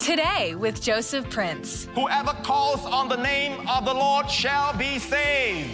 Today with Joseph Prince. Whoever calls on the name of the Lord shall be saved.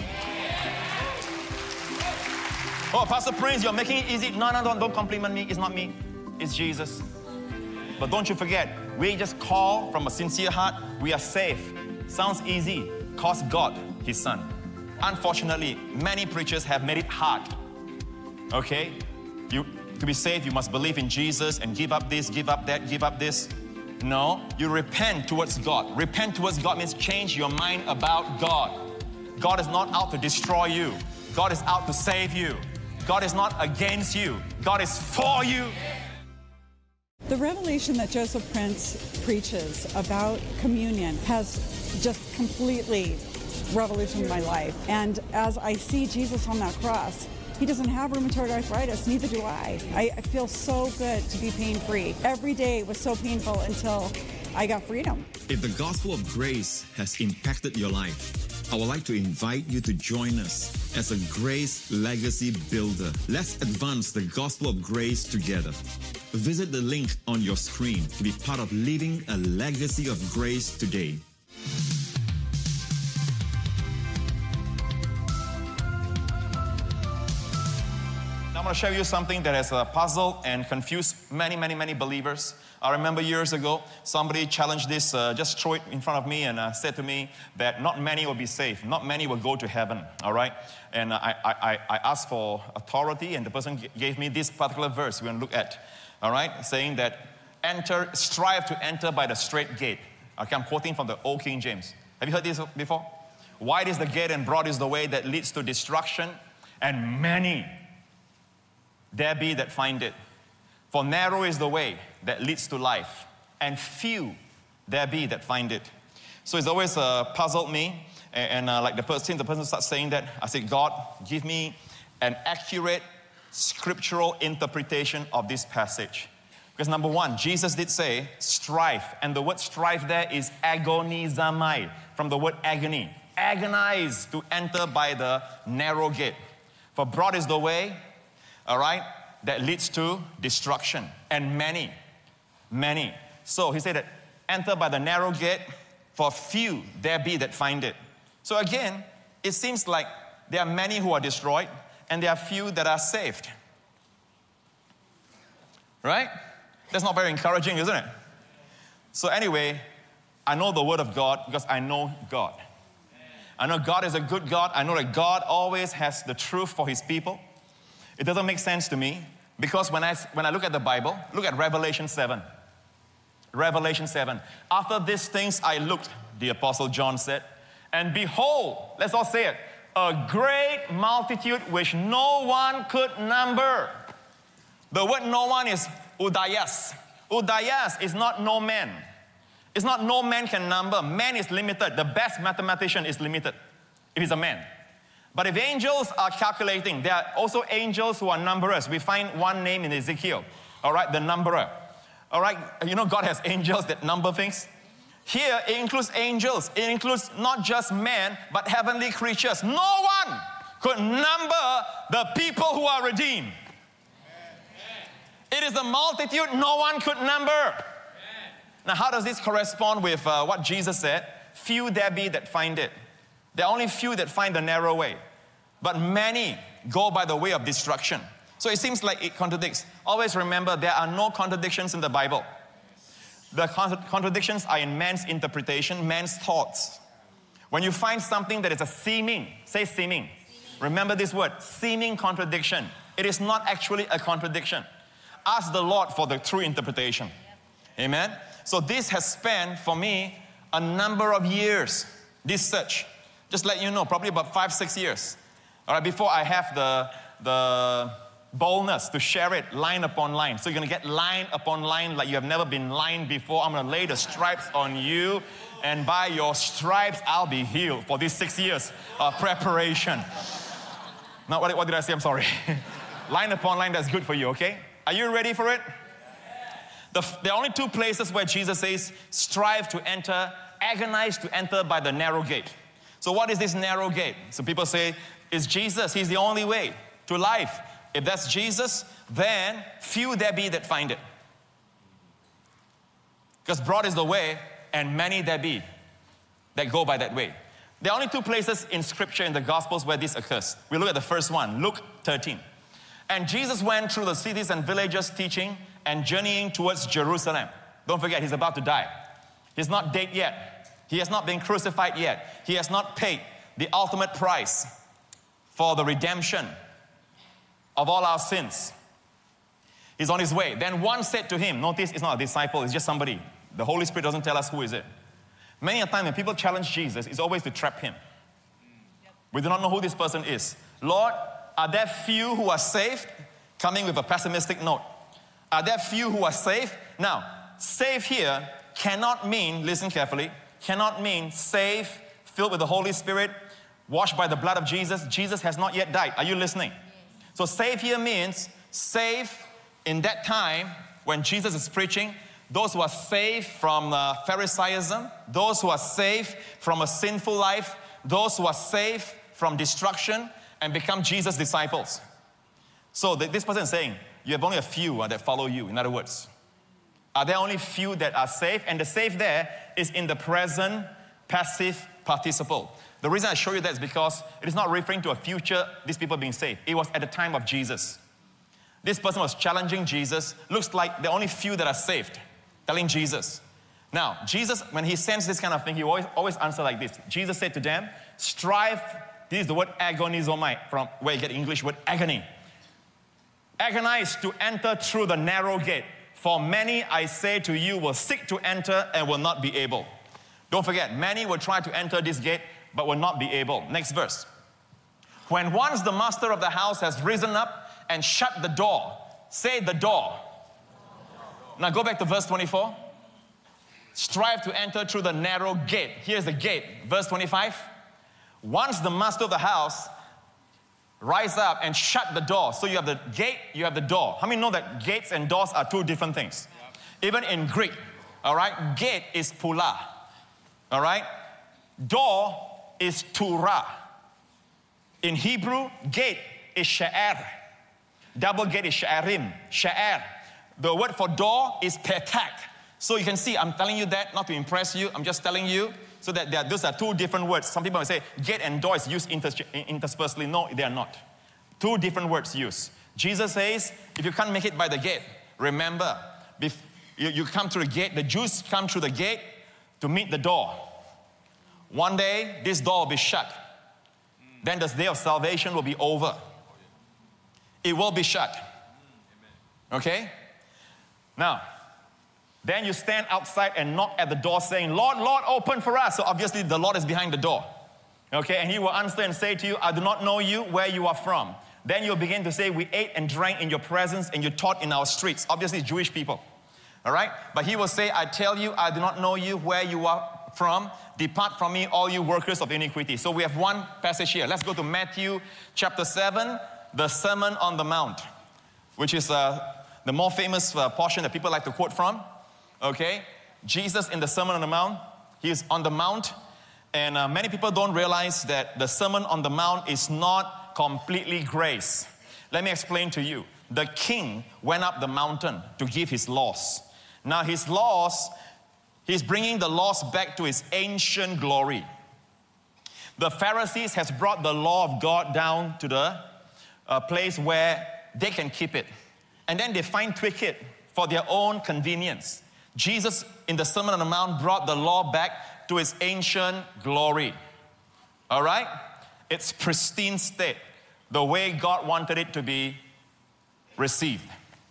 Oh, Pastor Prince, you're making it easy. No, don't compliment me. It's not me. It's Jesus. But don't you forget, we just call from a sincere heart. We are safe. Sounds easy. Cost God His Son. Unfortunately, many preachers have made it hard. Okay? To be saved, you must believe in Jesus and give up this, give up that, give up this. No, you repent towards God. Repent towards God means change your mind about God. God is not out to destroy you. God is out to save you. God is not against you. God is for you. The revelation that Joseph Prince preaches about communion has just completely revolutionized my life. And as I see Jesus on that cross, He doesn't have rheumatoid arthritis, neither do I. I feel so good to be pain-free. Every day was so painful until I got freedom. If the gospel of grace has impacted your life, I would like to invite you to join us as a grace legacy builder. Let's advance the gospel of grace together. Visit the link on your screen to be part of living a legacy of grace today. I'm going to show you something that has puzzled and confused many believers. I remember years ago, somebody challenged this, just threw it in front of me and said to me that not many will be saved, not many will go to heaven, all right? And I asked for authority, and the person gave me this particular verse we're going to look at, all right? Saying that strive to enter by the straight gate. Okay, I'm quoting from the Old King James. Have you heard this before? Wide is the gate and broad is the way that leads to destruction, and many there be that find it. For narrow is the way that leads to life, and few there be that find it. So it's always puzzled me, and like the person starts saying that, I say, God, give me an accurate scriptural interpretation of this passage. Because number one, Jesus did say strive, and the word strive there is agonizomai, from the word agony. Agonize to enter by the narrow gate. For broad is the way, all right, that leads to destruction. And many. So he said that enter by the narrow gate, for few there be that find it. So again, it seems like there are many who are destroyed and there are few that are saved. Right? That's not very encouraging, isn't it? So anyway, I know the Word of God because I know God. I know God is a good God. I know that God always has the truth for His people. It doesn't make sense to me because when I look at the Bible, look at Revelation 7. Revelation 7. After these things I looked, the Apostle John said, and behold, let's all say it, a great multitude which no one could number. The word no one is udayas. Udayas is not no man. It's not no man can number. Man is limited. The best mathematician is limited if he's a man. But if angels are calculating, there are also angels who are numberers. We find one name in Ezekiel, all right, the numberer. All right, you know God has angels that number things. Here, it includes angels. It includes not just men, but heavenly creatures. No one could number the people who are redeemed. It is a multitude no one could number. Now, how does this correspond with what Jesus said? Few there be that find it. There are only few that find the narrow way, but many go by the way of destruction. So it seems like it contradicts. Always remember, there are no contradictions in the Bible. The contradictions are in man's interpretation, man's thoughts. When you find something that is a seeming, say seeming. Remember this word, seeming contradiction. It is not actually a contradiction. Ask the Lord for the true interpretation. Amen? So this has spanned, for me, a number of years, this search. Just let you know, probably about 5-6 years. All right, before I have the boldness to share it line upon line. So you're going to get line upon line like you have never been lined before. I'm going to lay the stripes on you, and by your stripes, I'll be healed for these 6 years of preparation. Now, what did I say? I'm sorry. Line upon line, that's good for you, okay? Are you ready for it? There are only two places where Jesus says, strive to enter, agonize to enter by the narrow gate. So what is this narrow gate? So people say, it's Jesus. He's the only way to life. If that's Jesus, then few there be that find it. Because broad is the way, and many there be that go by that way. There are only two places in Scripture, in the Gospels, where this occurs. We look at the first one, Luke 13. And Jesus went through the cities and villages teaching and journeying towards Jerusalem. Don't forget, he's about to die. He's not dead yet. He has not been crucified yet. He has not paid the ultimate price for the redemption of all our sins. He's on his way. Then one said to him, notice it's not a disciple, it's just somebody. The Holy Spirit doesn't tell us who is it. Many a time when people challenge Jesus, it's always to trap him. We do not know who this person is. Lord, are there few who are saved? Coming with a pessimistic note. Are there few who are saved? Now, saved here cannot mean, listen carefully, cannot mean saved, filled with the Holy Spirit, washed by the blood of Jesus. Jesus has not yet died. Are you listening? So saved here means saved in that time when Jesus is preaching, those who are saved from Pharisaism, those who are saved from a sinful life, those who are saved from destruction and become Jesus' disciples. So this person is saying, you have only a few that follow you. In other words, are there only few that are saved? And the saved there is in the present passive participle. The reason I show you that is because it is not referring to a future, these people being saved. It was at the time of Jesus. This person was challenging Jesus. Looks like there are only few that are saved. Telling Jesus. Now, Jesus, when he sends this kind of thing, he always answer like this. Jesus said to them, strive, this is the word agonizomai, from where you get the English word agony. Agonize to enter through the narrow gate. For many, I say to you, will seek to enter and will not be able. Don't forget, many will try to enter this gate, but will not be able. Next verse. When once the master of the house has risen up and shut the door, say the door. Now go back to verse 24. Strive to enter through the narrow gate. Here's the gate. Verse 25. Once the master of the house rise up and shut the door. So you have the gate, you have the door. How many know that gates and doors are two different things? Even in Greek, all right, gate is pula, all right? Door is turah. In Hebrew, gate is sha'ar. Double gate is sha'arim, sha'ar. The word for door is petak. So you can see, I'm telling you that not to impress you. I'm just telling you so that those are two different words. Some people may say gate and door is used interspersely. No, they are not. Two different words used. Jesus says, if you can't make it by the gate, remember, you come through the gate. The Jews come through the gate to meet the door. One day, this door will be shut. Then the day of salvation will be over. It will be shut. Okay? Now, then you stand outside and knock at the door saying, Lord, Lord, open for us. So obviously the Lord is behind the door. Okay, and he will answer and say to you, I do not know you, where you are from. Then you'll begin to say, we ate and drank in your presence and you taught in our streets. Obviously Jewish people. All right? But he will say, I tell you, I do not know you, where you are from. Depart from me, all you workers of iniquity. So we have one passage here. Let's go to Matthew chapter 7, the Sermon on the Mount, which is the more famous portion that people like to quote from. Okay? Jesus in the Sermon on the Mount, he is on the Mount, and many people don't realize that the Sermon on the Mount is not completely grace. Let me explain to you. The king went up the mountain to give his laws. Now his laws, he's bringing the laws back to its ancient glory. The Pharisees has brought the law of God down to the place where they can keep it. And then they fine-tweak it for their own convenience. Jesus, in the Sermon on the Mount, brought the law back to its ancient glory. All right? Its pristine state, the way God wanted it to be received.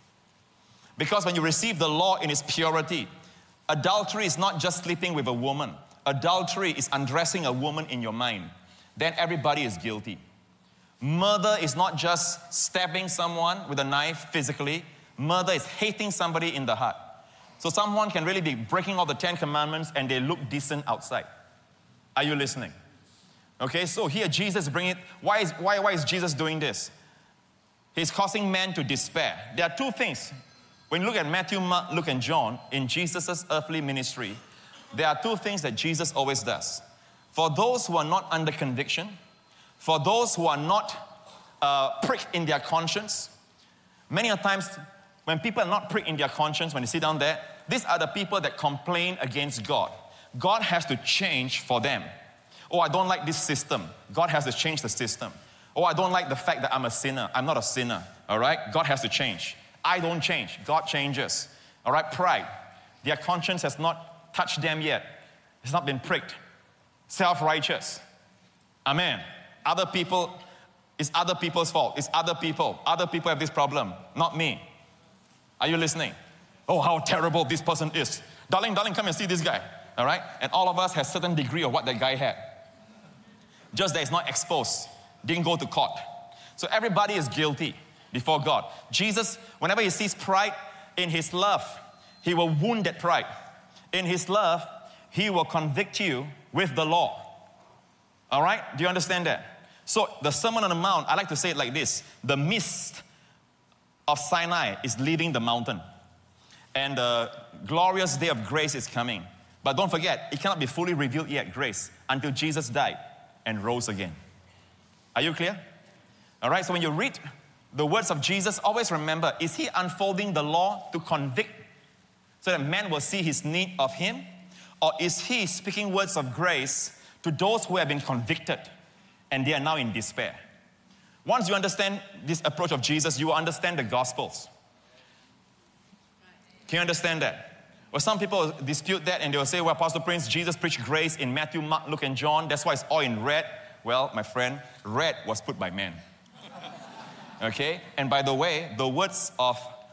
Because when you receive the law in its purity, adultery is not just sleeping with a woman. Adultery is undressing a woman in your mind. Then everybody is guilty. Murder is not just stabbing someone with a knife physically. Murder is hating somebody in the heart. So someone can really be breaking all the 10 commandments and they look decent outside. Are you listening? Okay, so here Jesus bringing it. Why is Jesus doing this? He's causing men to despair. There are two things. When you look at Matthew, Mark, Luke, and John, in Jesus' earthly ministry, there are two things that Jesus always does. For those who are not under conviction, for those who are not pricked in their conscience, many a times when people are not pricked in their conscience, when they sit down there, these are the people that complain against God. God has to change for them. Oh, I don't like this system. God has to change the system. Oh, I don't like the fact that I'm a sinner. I'm not a sinner, all right? God has to change. I don't change. God changes, all right? Pride. Their conscience has not touched them yet. It's not been pricked. Self-righteous. Amen. Other people, it's other people's fault. It's other people. Other people have this problem, not me. Are you listening? Oh, how terrible this person is. Darling, come and see this guy, all right? And all of us have a certain degree of what that guy had. Just that it's not exposed. Didn't go to court. So everybody is guilty before God. Jesus, whenever he sees pride, in his love, he will wound that pride. In his love, he will convict you with the law. All right? Do you understand that? So the Sermon on the Mount, I like to say it like this. The mist of Sinai is leaving the mountain. And the glorious day of grace is coming. But don't forget, it cannot be fully revealed yet, grace, until Jesus died and rose again. Are you clear? All right, so when you read the words of Jesus, always remember, is he unfolding the law to convict so that man will see his need of him? Or is he speaking words of grace to those who have been convicted and they are now in despair? Once you understand this approach of Jesus, you will understand the Gospels. Can you understand that? Well, some people dispute that and they will say, well, Pastor Prince, Jesus preached grace in Matthew, Mark, Luke, and John. That's why it's all in red. Well, my friend, red was put by man. Okay? And by the way, the words of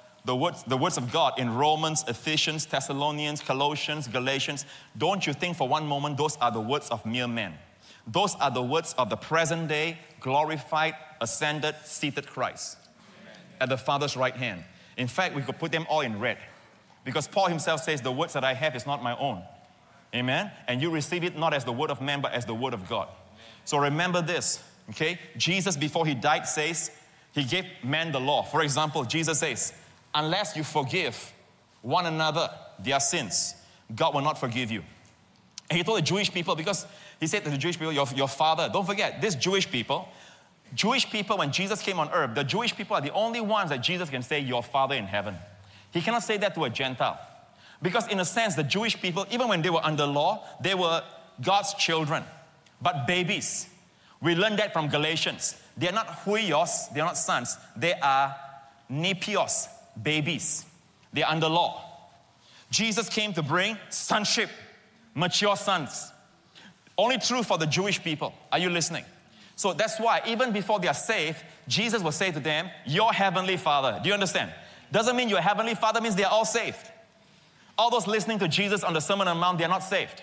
God in Romans, Ephesians, Thessalonians, Colossians, Galatians, don't you think for one moment those are the words of mere men. Those are the words of the present day, glorified, ascended, seated Christ at the Father's right hand. In fact, we could put them all in red because Paul himself says, the words that I have is not my own. Amen? And you receive it not as the word of man, but as the word of God. So remember this, okay? Jesus, before he died, says he gave man the law. For example, Jesus says, unless you forgive one another their sins, God will not forgive you. And he told the Jewish people, because he said to the Jewish people, your father, don't forget, this Jewish people, when Jesus came on earth, the Jewish people are the only ones that Jesus can say, your Father in heaven. He cannot say that to a Gentile. Because in a sense, the Jewish people, even when they were under law, they were God's children, but babies. We learned that from Galatians. They are not huios, they are not sons. They are nepios, babies. They are under law. Jesus came to bring sonship, mature sons. Only true for the Jewish people. Are you listening? So that's why even before they are saved, Jesus will say to them, your heavenly Father. Do you understand? Doesn't mean your heavenly Father means they are all saved. All those listening to Jesus on the Sermon on the Mount, they are not saved.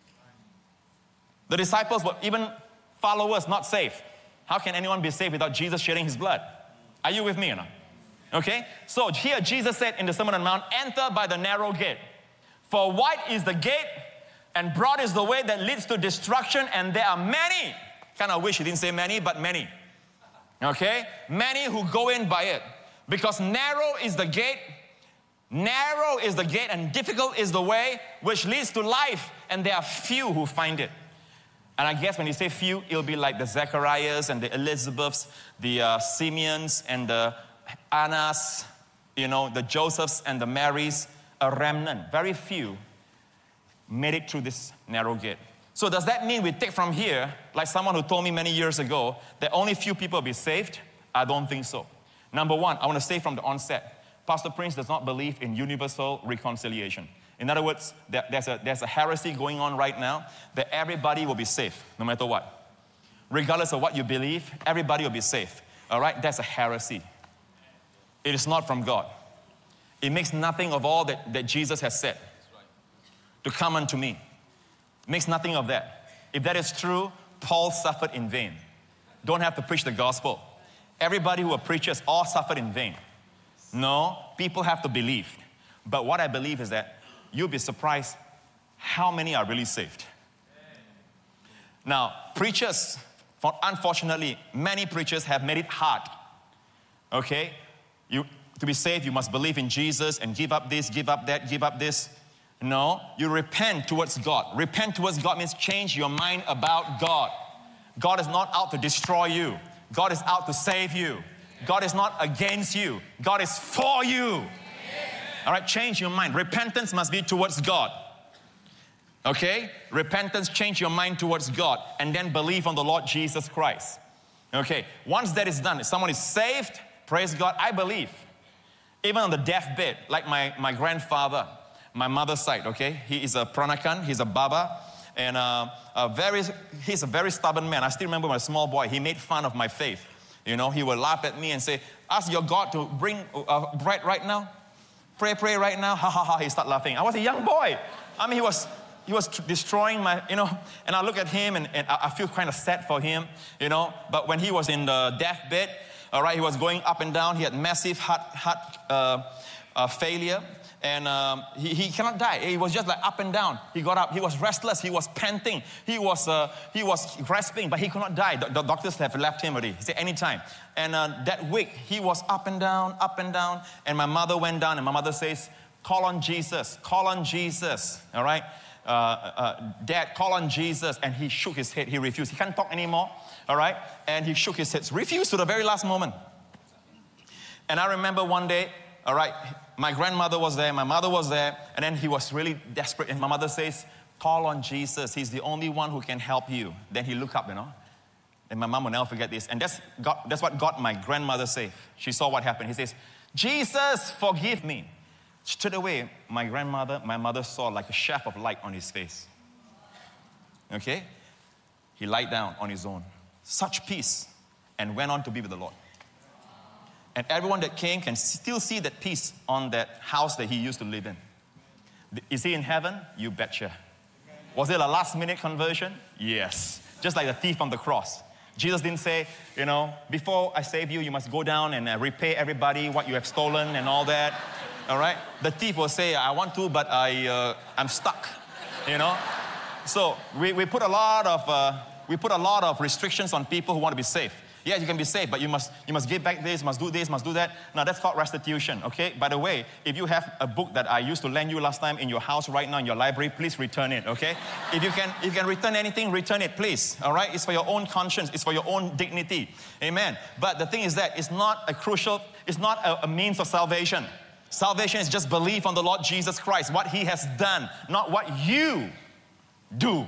The disciples were even followers, not saved. How can anyone be saved without Jesus shedding his blood? Are you with me or not? Okay? So here Jesus said in the Sermon on the Mount, enter by the narrow gate. For wide is the gate and broad is the way that leads to destruction, and there are many. Kind of wish he didn't say many, but many. Okay? Many who go in by it. Because narrow is the gate, and difficult is the way which leads to life, and there are few who find it. And I guess when you say few, it'll be like the Zacharias and the Elizabeths, the Simeons and the Annas, the Josephs and the Marys, a remnant. Very few made it through this narrow gate. So does that mean we take from here, like someone who told me many years ago, that only few people will be saved? I don't think so. Number one, I want to say from the onset, Pastor Prince does not believe in universal reconciliation. In other words, there's a heresy going on right now that everybody will be saved, no matter what. Regardless of what you believe, everybody will be saved. All right? That's a heresy. It is not from God. It makes nothing of all that Jesus has said. To come unto me. Makes nothing of that. If that is true, Paul suffered in vain. Don't have to preach the gospel. Everybody who are preachers all suffered in vain. No, people have to believe. But what I believe is that you'll be surprised how many are really saved. Now, preachers, unfortunately, many preachers have made it hard. Okay? To be saved, you must believe in Jesus and give up this, give up that, give up this. No, you repent towards God. Repent towards God means change your mind about God. God is not out to destroy you. God is out to save you. God is not against you. God is for you. All right, change your mind. Repentance must be towards God. Okay? Repentance, change your mind towards God, and then believe on the Lord Jesus Christ. Okay, once that is done, if someone is saved, praise God, I believe. Even on the deathbed, like my grandfather, my mother's side, okay? He is a Pranakan, he's a Baba, and he's a very stubborn man. I still remember when I was a small boy, he made fun of my faith. You know, he would laugh at me and say, ask your God to bring bread right now. Pray right now. Ha ha ha, he started laughing. I was a young boy. I mean, he was destroying my, you know, and I look at him and I feel kind of sad for him, you know. But when he was in the deathbed, all right, he was going up and down. He had massive heart failure. And he cannot die. He was just like up and down. He got up. He was restless. He was panting. He was grasping, but he could not die. The doctors have left him already. He said, anytime. And that week, he was up and down, up and down. And my mother went down, and my mother says, call on Jesus. Call on Jesus. All right? Dad, call on Jesus. And he shook his head. He refused. He can't talk anymore. All right? And he shook his head. Refused to the very last moment. And I remember one day, all right, my grandmother was there, my mother was there, and then he was really desperate. And my mother says, call on Jesus. He's the only one who can help you. Then he looked up, you know. And my mom will never forget this. And that's what got my grandmother safe. She saw what happened. He says, Jesus, forgive me. Straight away, my mother saw like a shaft of light on his face. Okay? He lied down on his own. Such peace. And went on to be with the Lord. And everyone that came can still see that peace on that house that he used to live in. Is he in heaven? You betcha. Was it a last-minute conversion? Yes. Just like the thief on the cross. Jesus didn't say, you know, before I save you, you must go down and repay everybody what you have stolen and all that. All right? The thief will say, I want to, but I'm stuck. You know? So we put a lot of restrictions on people who want to be saved. Yeah, you can be saved, but you must give back this, must do that. Now, that's called restitution, okay? By the way, if you have a book that I used to lend you last time in your house right now in your library, please return it, okay? If you can return anything, return it, please, all right? It's for your own conscience. It's for your own dignity, amen? But the thing is that it's not a means of salvation. Salvation is just belief on the Lord Jesus Christ, what He has done, not what you do.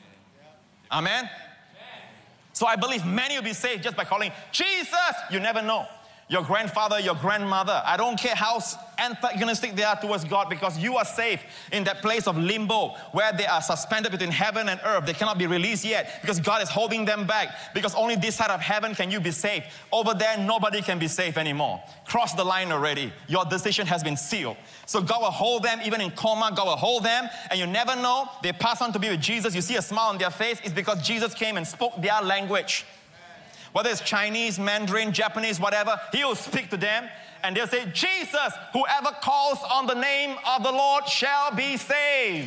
Amen? So I believe many will be saved just by calling Jesus. You never know. Your grandfather, your grandmother, I don't care how antagonistic they are towards God, because you are safe in that place of limbo where they are suspended between heaven and earth. They cannot be released yet because God is holding them back, because only this side of heaven can you be saved. Over there, nobody can be saved anymore. Cross the line already. Your decision has been sealed. So God will hold them even in coma. God will hold them, and you never know. They pass on to be with Jesus. You see a smile on their face. It's because Jesus came and spoke their language. Whether it's Chinese, Mandarin, Japanese, whatever, He will speak to them and they'll say, Jesus, whoever calls on the name of the Lord shall be saved.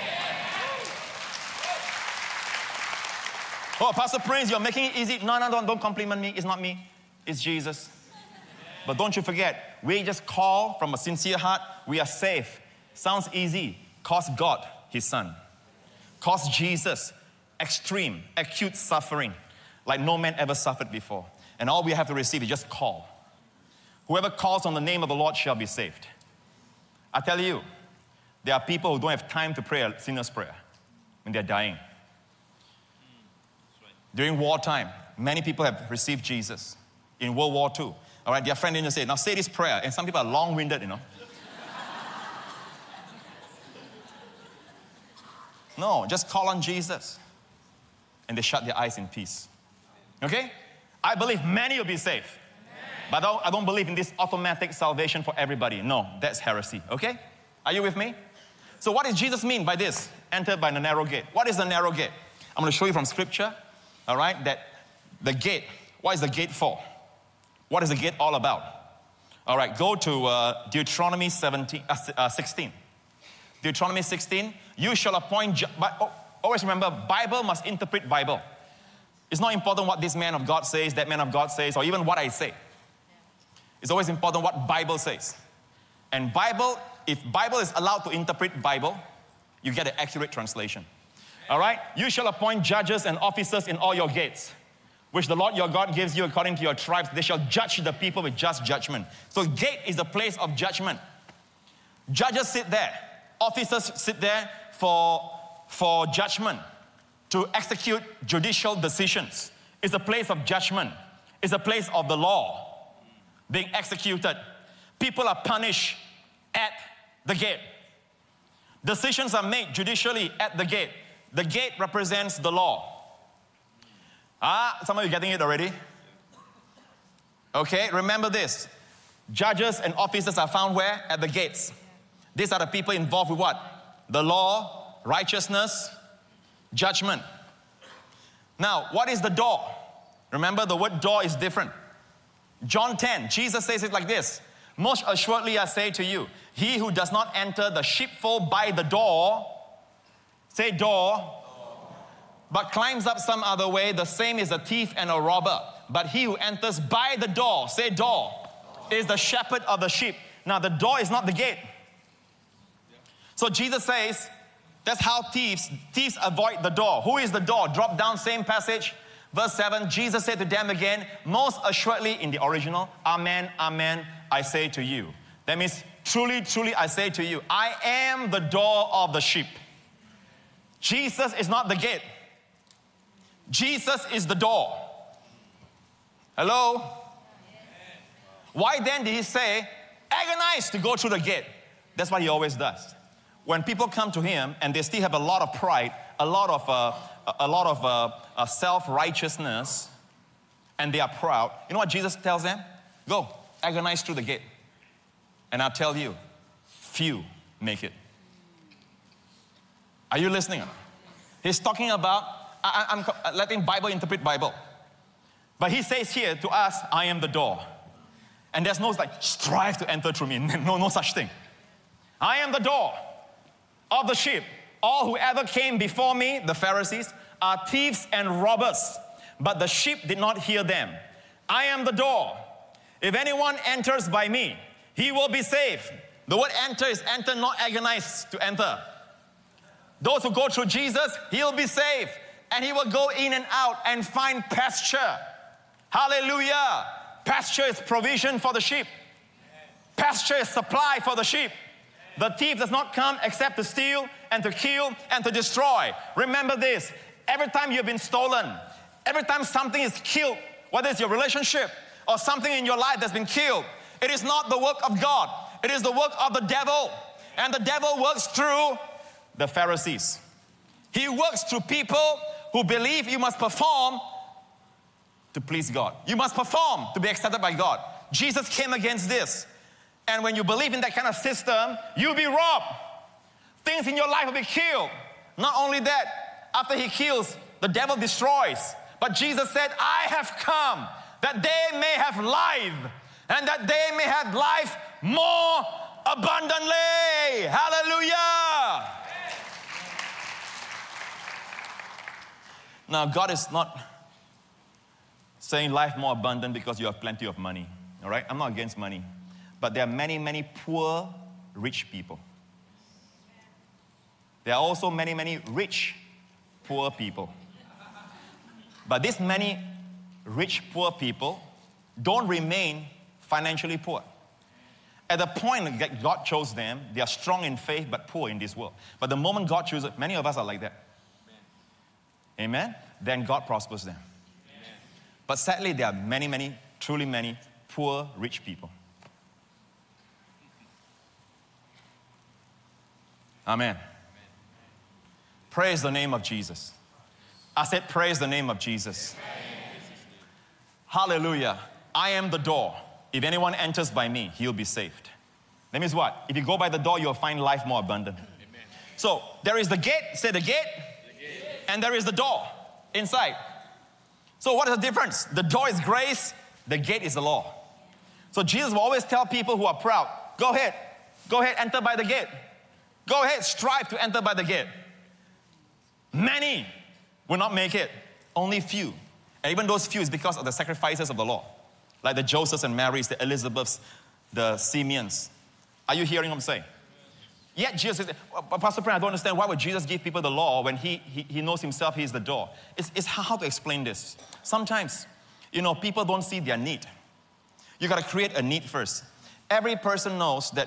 Oh, Pastor Prince, you're making it easy. No, don't compliment me. It's not me. It's Jesus. But don't you forget, we just call from a sincere heart. We are safe. Sounds easy. Cost God His Son. Cost Jesus extreme, acute suffering, like no man ever suffered before. And all we have to receive is just call. Whoever calls on the name of the Lord shall be saved. I tell you, there are people who don't have time to pray a sinner's prayer when they're dying. During wartime, many people have received Jesus. In World War II, all right, their friend didn't say, now say this prayer. And some people are long-winded, you know. No, just call on Jesus. And they shut their eyes in peace. Okay? I believe many will be saved. But I don't believe in this automatic salvation for everybody. No, that's heresy. Okay? Are you with me? So what does Jesus mean by this? Enter by the narrow gate. What is the narrow gate? I'm going to show you from Scripture, all right, that the gate, what is the gate for? What is the gate all about? All right, go to Deuteronomy 16. Deuteronomy 16, you shall appoint, always remember, Bible must interpret Bible. It's not important what this man of God says, that man of God says, or even what I say. It's always important what Bible says. And Bible, if Bible is allowed to interpret Bible, you get an accurate translation. All right? You shall appoint judges and officers in all your gates, which the Lord your God gives you according to your tribes. They shall judge the people with just judgment. So gate is the place of judgment. Judges sit there. Officers sit there for judgment, to execute judicial decisions. It's a place of judgment. It's a place of the law being executed. People are punished at the gate. Decisions are made judicially at the gate. The gate represents the law. Some of you getting it already? Okay, remember this. Judges and officers are found where? At the gates. These are the people involved with what? The law, righteousness, judgment. Now, what is the door? Remember, the word door is different. John 10, Jesus says it like this. Most assuredly I say to you, he who does not enter the sheepfold by the door, say door, but climbs up some other way, the same is a thief and a robber. But he who enters by the door, say door, is the shepherd of the sheep. Now the door is not the gate. So Jesus says, that's how thieves avoid the door. Who is the door? Drop down, same passage. Verse 7, Jesus said to them again, most assuredly in the original, amen, amen, I say to you. That means, truly, truly, I say to you, I am the door of the sheep. Jesus is not the gate. Jesus is the door. Hello? Why then did he say, agonize to go through the gate? That's what he always does. When people come to him and they still have a lot of pride, a lot of self-righteousness, and they are proud, you know what Jesus tells them? Go, agonize through the gate. And I'll tell you, few make it. Are you listening? He's talking about, I'm letting Bible interpret Bible. But he says here to us, I am the door. And there's no like, strive to enter through me. No such thing. I am the door of the sheep. All who ever came before me, the Pharisees, are thieves and robbers. But the sheep did not hear them. I am the door. If anyone enters by me, he will be saved. The word enter is enter, not agonize to enter. Those who go through Jesus, he'll be saved. And he will go in and out and find pasture. Hallelujah. Pasture is provision for the sheep. Pasture is supply for the sheep. The thief does not come except to steal and to kill and to destroy. Remember this. Every time you've been stolen, every time something is killed, whether it's your relationship or something in your life that's been killed, it is not the work of God. It is the work of the devil. And the devil works through the Pharisees. He works through people who believe you must perform to please God. You must perform to be accepted by God. Jesus came against this. And when you believe in that kind of system, you'll be robbed. Things in your life will be killed. Not only that, after he kills, the devil destroys. But Jesus said, I have come that they may have life, and that they may have life more abundantly. Hallelujah. Now, God is not saying life more abundant because you have plenty of money. All right? I'm not against money. But there are many, many poor, rich people. There are also many, many rich, poor people. But these many rich, poor people don't remain financially poor. At the point that God chose them, they are strong in faith but poor in this world. But the moment God chooses, many of us are like that. Amen? Then God prospers them. Amen. But sadly, there are many, many, truly many poor, rich people. Amen. Praise the name of Jesus. I said, praise the name of Jesus. Hallelujah. I am the door. If anyone enters by me, he'll be saved. That means what? If you go by the door, you'll find life more abundant. Amen. So there is the gate, say the gate, and there is the door inside. So what is the difference? The door is grace, the gate is the law. So Jesus will always tell people who are proud, go ahead, enter by the gate. Go ahead, strive to enter by the gate. Many will not make it, only few. And even those few is because of the sacrifices of the law. Like the Josephs and Marys, the Elizabeths, the Simeons. Are you hearing what I'm saying? Yet Jesus says, Pastor Prince, I don't understand. Why would Jesus give people the law when he knows himself he's the door? It's how to explain this. Sometimes, people don't see their need. You got to create a need first. Every person knows that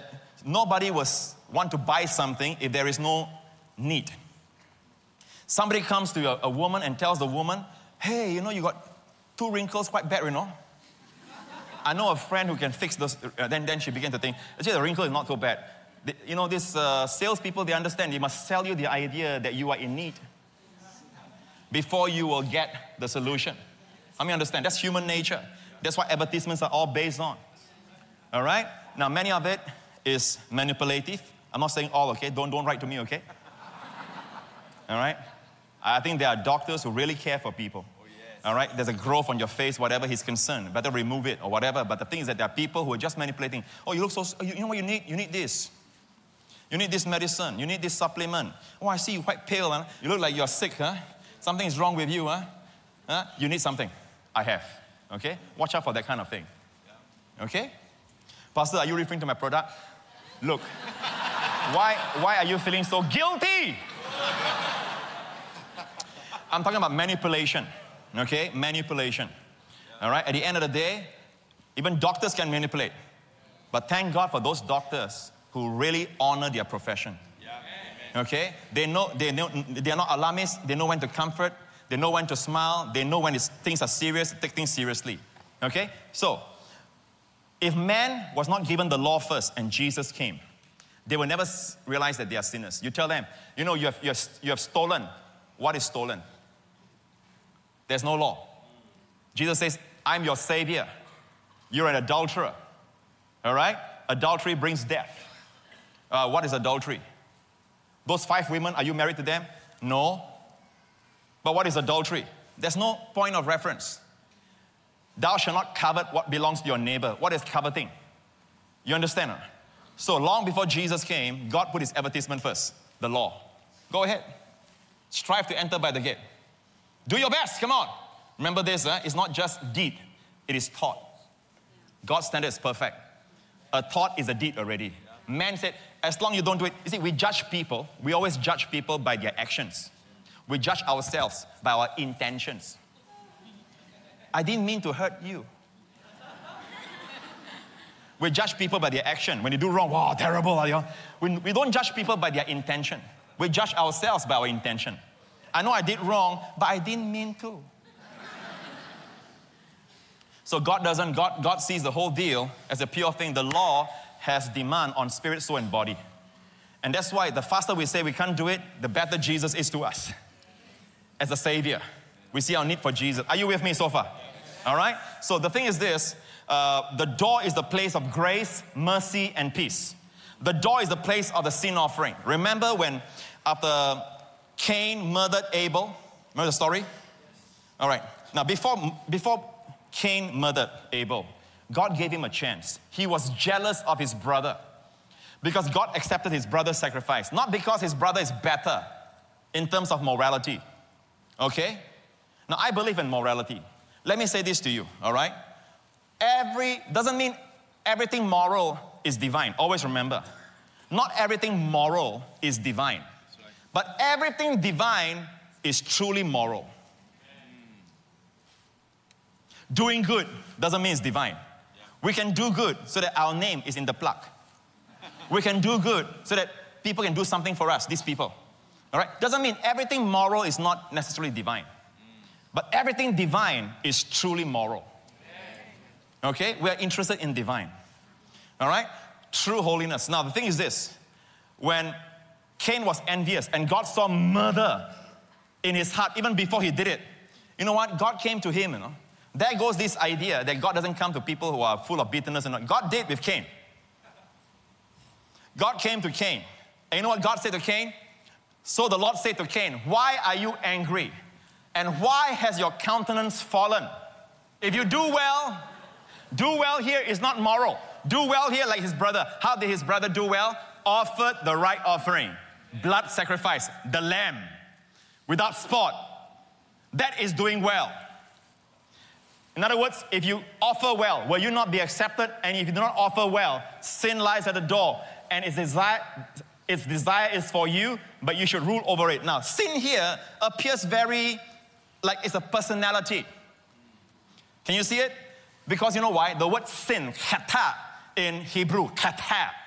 nobody will want to buy something if there is no need. Somebody comes to a woman and tells the woman, hey, you know, you got 2 wrinkles, quite bad, you know. I know a friend who can fix those. Then she began to think, actually the wrinkle is not so bad. You know, these salespeople, they understand. They must sell you the idea that you are in need before you will get the solution. I mean, understand, that's human nature. That's what advertisements are all based on. All right? Now, many of it is manipulative. I'm not saying all, okay? Don't write to me, okay? All right? I think there are doctors who really care for people. All right? There's a growth on your face, whatever he's concerned. Better remove it or whatever. But the thing is that there are people who are just manipulating. Oh, you look so, you know what you need? You need this. You need this medicine. You need this supplement. Oh, I see you quite pale. Huh? You look like you're sick, huh? Something is wrong with you, huh? You need something. I have. Okay? Watch out for that kind of thing. Okay? Pastor, are you referring to my product? Look. Why are you feeling so guilty? I'm talking about manipulation. Okay? Manipulation. All right? At the end of the day, even doctors can manipulate. But thank God for those doctors who really honor their profession. Okay? They are not alarmists. They know when to comfort. They know when to smile. They know when things are serious, take things seriously. Okay? So, if man was not given the law first and Jesus came, they will never realize that they are sinners. You tell them, you know, you have stolen. What is stolen? There's no law. Jesus says, I'm your savior. You're an adulterer. All right? Adultery brings death. What is adultery? Those 5 women, are you married to them? No. But what is adultery? There's no point of reference. Thou shalt not covet what belongs to your neighbor. What is coveting? You understand? Huh? So long before Jesus came, God put his advertisement first, the law. Go ahead. Strive to enter by the gate. Do your best, come on. Remember this, it's not just deed, it is thought. God's standard is perfect. A thought is a deed already. Man said, as long as you don't do it, you see, we judge people, we always judge people by their actions. We judge ourselves by our intentions. I didn't mean to hurt you. We judge people by their action. When they do wrong, wow, terrible. We don't judge people by their intention. We judge ourselves by our intention. I know I did wrong, but I didn't mean to. So God sees the whole deal as a pure thing. The law has demand on spirit, soul, and body. And that's why the faster we say we can't do it, the better Jesus is to us. As a savior. We see our need for Jesus. Are you with me so far? All right? So the thing is this. The door is the place of grace, mercy, and peace. The door is the place of the sin offering. Remember when after Cain murdered Abel? Remember the story? All right. Now before Cain murdered Abel, God gave him a chance. He was jealous of his brother because God accepted his brother's sacrifice. Not because his brother is better in terms of morality. Okay? Now, I believe in morality. Let me say this to you, all right? Doesn't mean everything moral is divine. Always remember, not everything moral is divine. But everything divine is truly moral. Doing good doesn't mean it's divine. We can do good so that our name is in the plaque. We can do good so that people can do something for us, these people. All right? Doesn't mean everything moral is not necessarily divine. But everything divine is truly moral. Okay? We are interested in divine. All right? True holiness. Now, the thing is this. When Cain was envious and God saw murder in his heart even before he did it, you know what? God came to him, you know. There goes this idea that God doesn't come to people who are full of bitterness and all. God did with Cain. God came to Cain. And you know what God said to Cain? So the Lord said to Cain, why are you angry? And why has your countenance fallen? If you do well here is not moral. Do well here like his brother. How did his brother do well? Offered the right offering. Blood sacrifice. The lamb. Without spot. That is doing well. In other words, if you offer well, will you not be accepted? And if you do not offer well, sin lies at the door. And its desire is for you, but you should rule over it. Now, sin here appears very like it's a personality. Can you see it? Because you know why? The word sin, chata, in Hebrew, chata.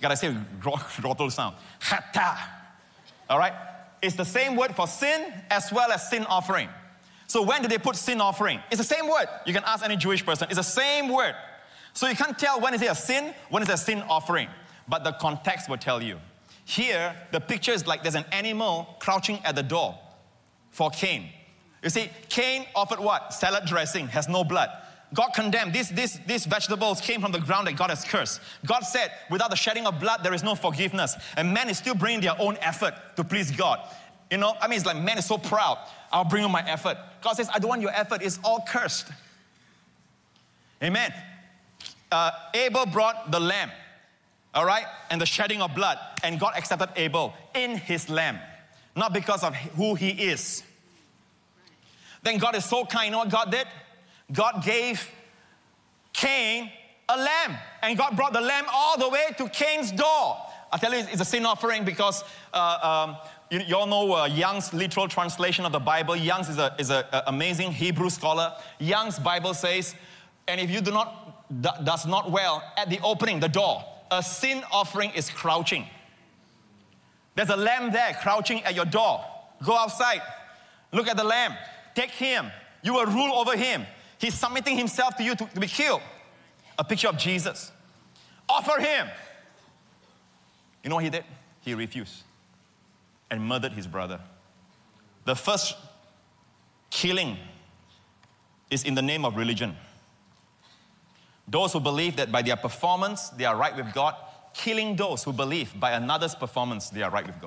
Gotta say rottle sound. Chata. All right? It's the same word for sin as well as sin offering. So when do they put sin offering? It's the same word. You can ask any Jewish person. It's the same word. So you can't tell when is it a sin, when is it a sin offering. But the context will tell you. Here, the picture is like there's an animal crouching at the door for Cain. You see, Cain offered what? Salad dressing, has no blood. God condemned. These vegetables came from the ground that God has cursed. God said, without the shedding of blood, there is no forgiveness. And man is still bringing their own effort to please God. You know, I mean, it's like man is so proud. I'll bring you my effort. God says, I don't want your effort. It's all cursed. Amen. Abel brought the lamb, all right, and the shedding of blood. And God accepted Abel in his lamb, not because of who he is. Then God is so kind. You know what God did? God gave Cain a lamb. And God brought the lamb all the way to Cain's door. I tell you, it's a sin offering because you all know Young's literal translation of the Bible. Young's is an amazing Hebrew scholar. Young's Bible says, and if you does not well, at the opening, the door, a sin offering is crouching. There's a lamb there crouching at your door. Go outside. Look at the lamb. Take him. You will rule over him. He's submitting himself to you to be killed. A picture of Jesus. Offer him. You know what he did? He refused and murdered his brother. The first killing is in the name of religion. Those who believe that by their performance they are right with God, killing those who believe by another's performance they are right with God.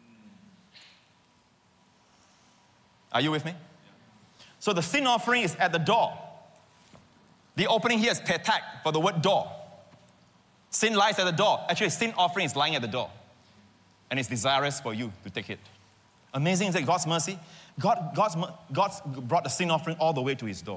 Are you with me? So the sin offering is at the door. The opening here is petak for the word door. Sin lies at the door. Actually, sin offering is lying at the door. And it's desirous for you to take it. Amazing, is that God's mercy? God brought the sin offering all the way to his door.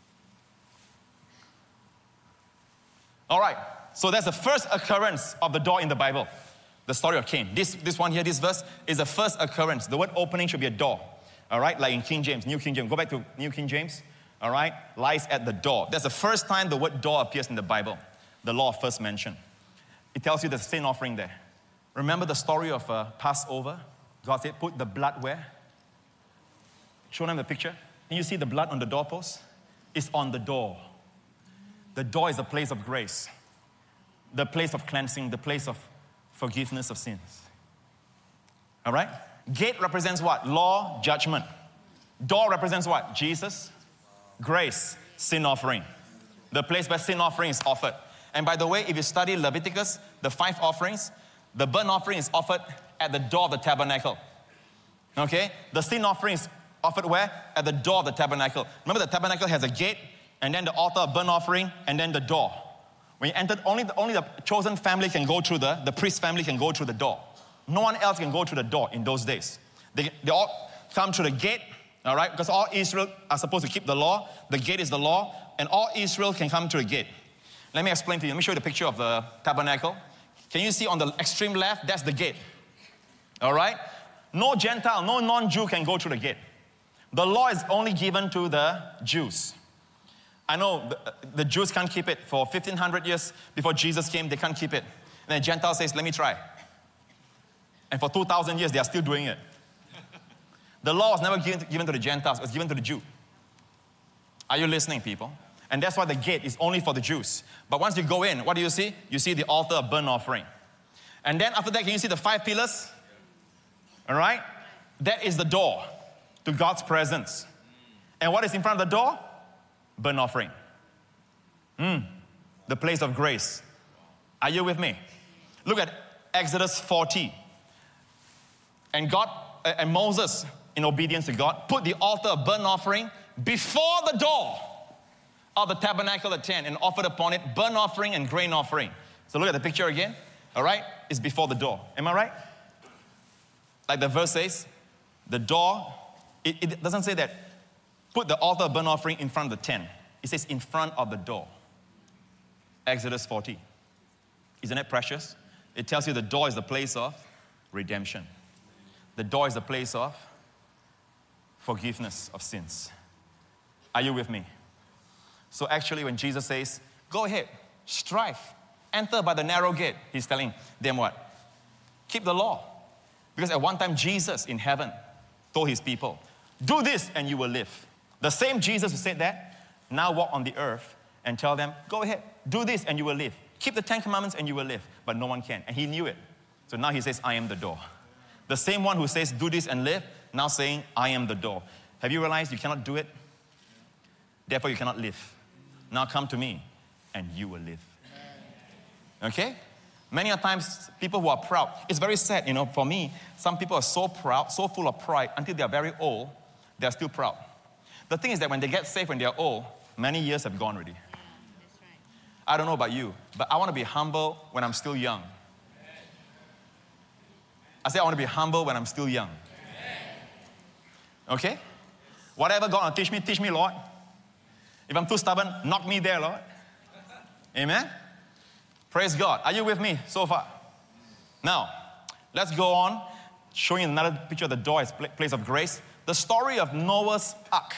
All right, so that's the first occurrence of the door in the Bible. The story of Cain. This one here, this verse, is the first occurrence. The word opening should be a door. All right, like in King James, New King James. Go back to New King James. All right, lies at the door. That's the first time the word door appears in the Bible. The law first mentioned. It tells you there's a sin offering there. Remember the story of Passover? God said, put the blood where? Show them the picture. Can you see the blood on the doorpost? It's on the door. The door is the place of grace. The place of cleansing, the place of forgiveness of sins. All right? Gate represents what? Law, judgment. Door represents what? Jesus, grace, sin offering. The place where sin offering is offered. And by the way, if you study Leviticus, the 5 offerings, the burnt offering is offered at the door of the tabernacle. Okay? The sin offering is offered where? At the door of the tabernacle. Remember the tabernacle has a gate, and then the altar of burnt offering, and then the door. When you enter, only the chosen family can go through the priest family can go through the door. No one else can go through the door in those days. They all come through the gate, all right? Because all Israel are supposed to keep the law. The gate is the law, and all Israel can come through the gate. Let me explain to you. Let me show you the picture of the tabernacle. Can you see on the extreme left? That's the gate. All right? No Gentile, no non-Jew can go through the gate. The law is only given to the Jews. I know the Jews can't keep it. For 1,500 years before Jesus came, they can't keep it. And the Gentile says, let me try. And for 2,000 years, they are still doing it. The law was never given to the Gentiles. It was given to the Jew. Are you listening, people? And that's why the gate is only for the Jews. But once you go in, what do you see? You see the altar of burnt offering. And then after that, can you see the 5 pillars? All right? That is the door to God's presence. And what is in front of the door? Burnt offering. The place of grace. Are you with me? Look at Exodus 40. And Moses, in obedience to God, put the altar of burnt offering before the door of the tabernacle of tent and offered upon it burnt offering and grain offering. So look at the picture again. All right? It's before the door. Am I right? Like the verse says, the door, it doesn't say that put the altar of burnt offering in front of the tent. It says in front of the door. Exodus 40. Isn't it precious? It tells you the door is the place of redemption. The door is the place of forgiveness of sins. Are you with me? So actually when Jesus says, go ahead, strive, Enter by the narrow gate. He's telling them what? Keep the law. Because at one time, Jesus in heaven told his people, do this and you will live. The same Jesus who said that, now walk on the earth and tell them, go ahead, do this and you will live. Keep the 10 commandments and you will live. But no one can. And he knew it. So now he says, I am the door. The same one who says, do this and live, now saying, I am the door. Have you realized you cannot do it? Therefore you cannot live. Now come to me and you will live. Okay? Many a times, people who are proud, it's very sad, for me, some people are so proud, so full of pride, until they are very old, they are still proud. The thing is that when they get saved when they are old, many years have gone already. That's right. I don't know about you, but I want to be humble when I'm still young. I say I want to be humble when I'm still young. Okay? Whatever God will teach me, Lord. If I'm too stubborn, knock me there, Lord. Amen? Praise God. Are you with me so far? Now, let's go on, showing another picture of the door as place of grace. The story of Noah's Ark.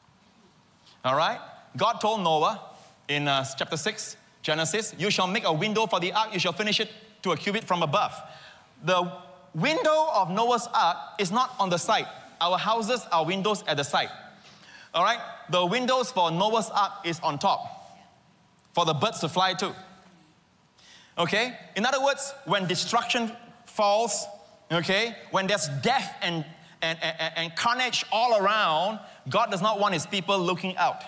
All right? God told Noah in chapter 6, Genesis, you shall make a window for the ark, you shall finish it to a cubit from above. The window of Noah's Ark is not on the side. Our houses are windows at the side. All right? The windows for Noah's Ark is on top for the birds to fly to. Okay? In other words, when destruction falls, okay, when there's death and carnage all around, God does not want his people looking out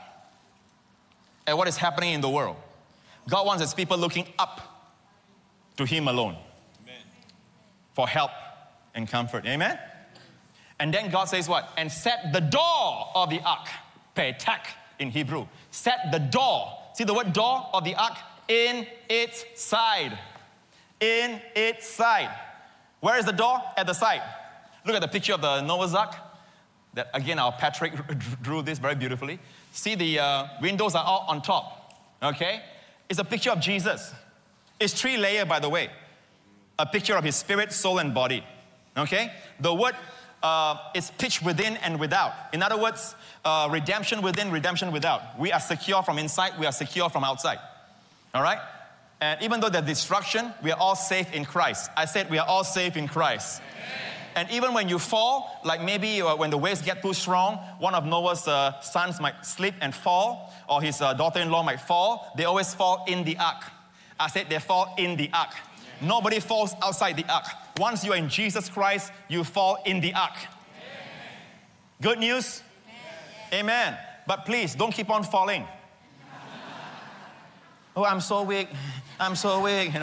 at what is happening in the world. God wants his people looking up to him alone. Amen. For help and comfort. Amen? And then God says what? And set the door of the ark, petak in Hebrew. Set the door. See the word door of the ark? In its side. In its side. Where is the door? At the side. Look at the picture of the Noah's Ark. That again, our Patrick drew this very beautifully. See the windows are all on top. Okay? It's a picture of Jesus. It's 3-layer, by the way. A picture of his spirit, soul, and body. Okay? The word is pitched within and without. In other words, redemption within, redemption without. We are secure from inside, we are secure from outside. All right? And even though there's destruction, we are all safe in Christ. I said we are all safe in Christ. Amen. And even when you fall, like maybe when the waves get too strong, one of Noah's sons might slip and fall, or his daughter-in-law might fall. They always fall in the ark. I said they fall in the ark. Amen. Nobody falls outside the ark. Once you are in Jesus Christ, you fall in the ark. Amen. Good news? Amen. Amen. But please, don't keep on falling. Oh, I'm so weak. I'm so weak,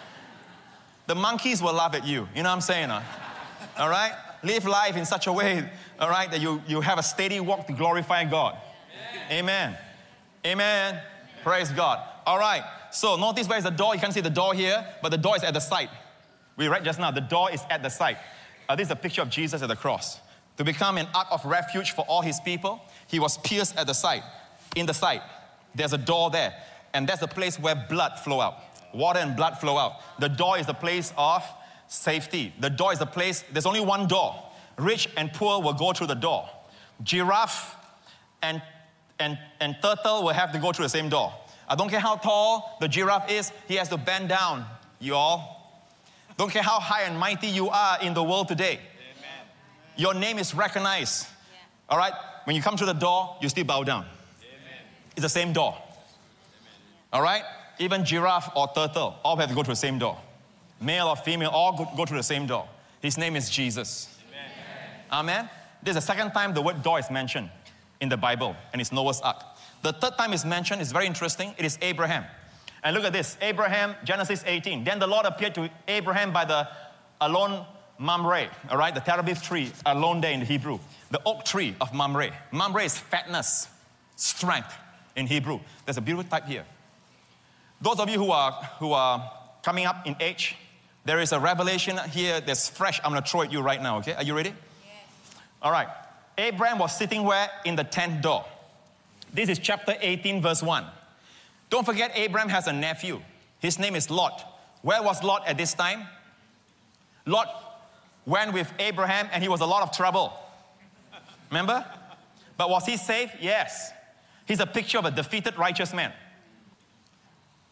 The monkeys will laugh at you. You know what I'm saying? All right? Live life in such a way, all right, that you have a steady walk to glorify God. Amen. Amen. Praise God. All right. So notice where is the door. You can't see the door here, but the door is at the side. We read just now, the door is at the side. This is a picture of Jesus at the cross. To become an ark of refuge for all his people, he was pierced at the side. In the side, there's a door there. And that's the place where blood flow out. Water and blood flow out. The door is the place of safety. The door is the place, there's only one door. Rich and poor will go through the door. Giraffe and turtle will have to go through the same door. I don't care how tall the giraffe is, he has to bend down, you all. Don't care how high and mighty you are in the world today. Amen. Your name is recognized. Yeah. All right? When you come through the door, you still bow down. Amen. It's the same door. All right? Even giraffe or turtle, all have to go through the same door. Male or female, all go through the same door. His name is Jesus. Amen. Amen. This is the second time the word door is mentioned in the Bible, and it's Noah's Ark. The third time it's mentioned is very interesting. It is Abraham. And look at this. Abraham, Genesis 18. Then the Lord appeared to Abraham by the Alon Mamre, all right? The terebinth tree, alone there in the Hebrew. The oak tree of Mamre. Mamre is fatness, strength in Hebrew. There's a beautiful type here. Those of you who are coming up in age, there is a revelation here that's fresh. I'm going to throw it at you right now, okay? Are you ready? Yes. All right. Abraham was sitting where? In the tent door. This is chapter 18, verse 1. Don't forget, Abraham has a nephew. His name is Lot. Where was Lot at this time? Lot went with Abraham and he was a lot of trouble. Remember? But was he safe? Yes. He's a picture of a defeated righteous man.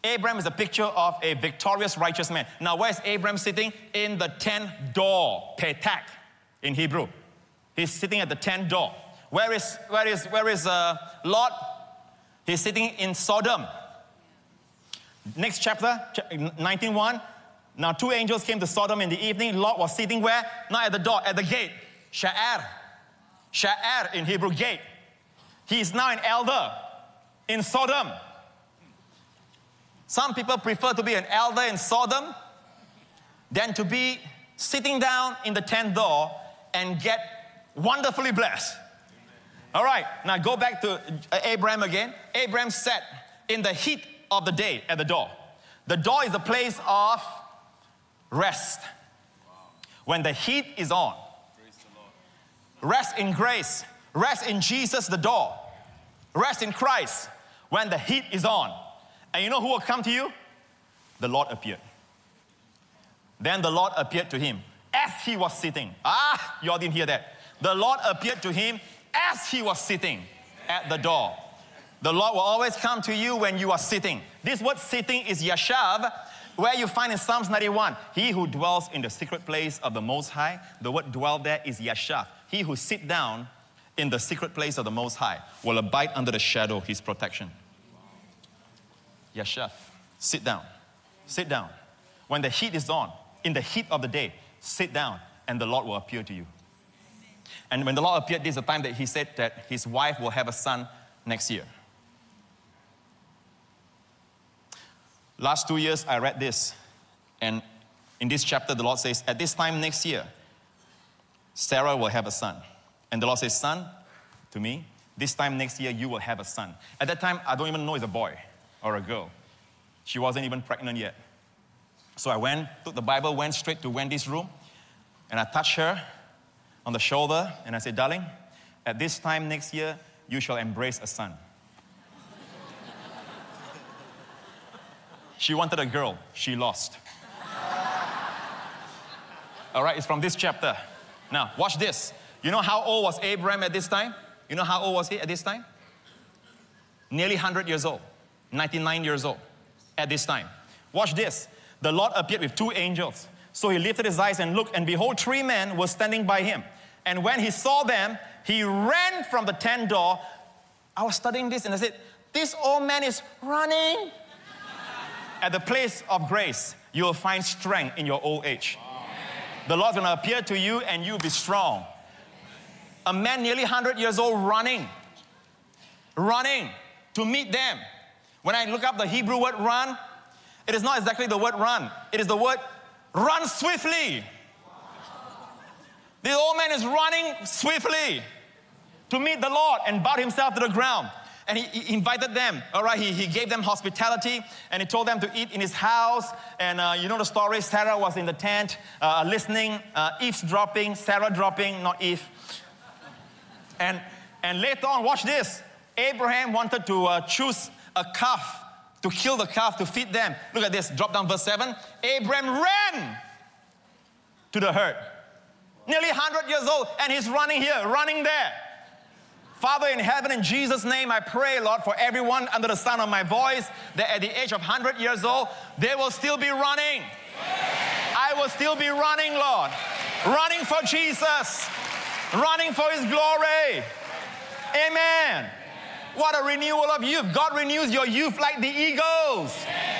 Abraham is a picture of a victorious, righteous man. Now, where is Abraham sitting? In the tent door, petak in Hebrew. He's sitting at the tent door. Where is Lot? He's sitting in Sodom. Next chapter, 19:1. Now 2 angels came to Sodom in the evening. Lot was sitting where? Not at the door, at the gate. Sha'ar. Sha'ar in Hebrew, gate. He is now an elder in Sodom. Some people prefer to be an elder in Sodom than to be sitting down in the tent door and get wonderfully blessed. All right, now go back to Abraham again. Abraham sat in the heat of the day at the door. The door is the place of rest. When the heat is on. Rest in grace. Rest in Jesus, the door. Rest in Christ when the heat is on. And you know who will come to you? The Lord appeared. Then the Lord appeared to him as he was sitting. You all didn't hear that. The Lord appeared to him as he was sitting at the door. The Lord will always come to you when you are sitting. This word sitting is yashav, where you find in Psalms 91. He who dwells in the secret place of the Most High, the word dwell there is yashav. He who sit down in the secret place of the Most High will abide under the shadow of his protection. Yashav, sit down. Sit down. When the heat is on, in the heat of the day, sit down and the Lord will appear to you. And when the Lord appeared, this is the time that he said that his wife will have a son next year. Last 2 years, I read this. And in this chapter, the Lord says, at this time next year, Sarah will have a son. And the Lord says, son, to me, this time next year, you will have a son. At that time, I don't even know it's a boy or a girl. She wasn't even pregnant yet. So I went, took the Bible, went straight to Wendy's room, and I touched her on the shoulder, and I said, darling, at this time next year, you shall embrace a son. She wanted a girl. She lost. All right, it's from this chapter. Now, watch this. You know how old was Abraham at this time? You know how old was he at this time? Nearly 100 years old. 99 years old at this time. Watch this. The Lord appeared with 2 angels. So he lifted his eyes and looked, and behold, 3 men were standing by him. And when he saw them, he ran from the tent door. I was studying this and I said, this old man is running. At the place of grace, you will find strength in your old age. The Lord's going to appear to you and you'll be strong. A man nearly 100 years old running to meet them. When I look up the Hebrew word run, it is not exactly the word run. It is the word run swiftly. The old man is running swiftly to meet the Lord and bowed himself to the ground. And he invited them, all right, he gave them hospitality and he told them to eat in his house. And you know the story, Sarah was in the tent listening, eavesdropping, Sarah dropping, not Eve. And later on, watch this. Abraham wanted to choose a calf, to kill the calf, to feed them. Look at this, drop down verse 7. Abraham ran to the herd. Nearly 100 years old, and he's running here, running there. Father in heaven, in Jesus' name, I pray, Lord, for everyone under the sound of my voice, that at the age of 100 years old, they will still be running. I will still be running, Lord. Running for Jesus. Running for His glory. Amen. What a renewal of youth. God renews your youth like the eagles.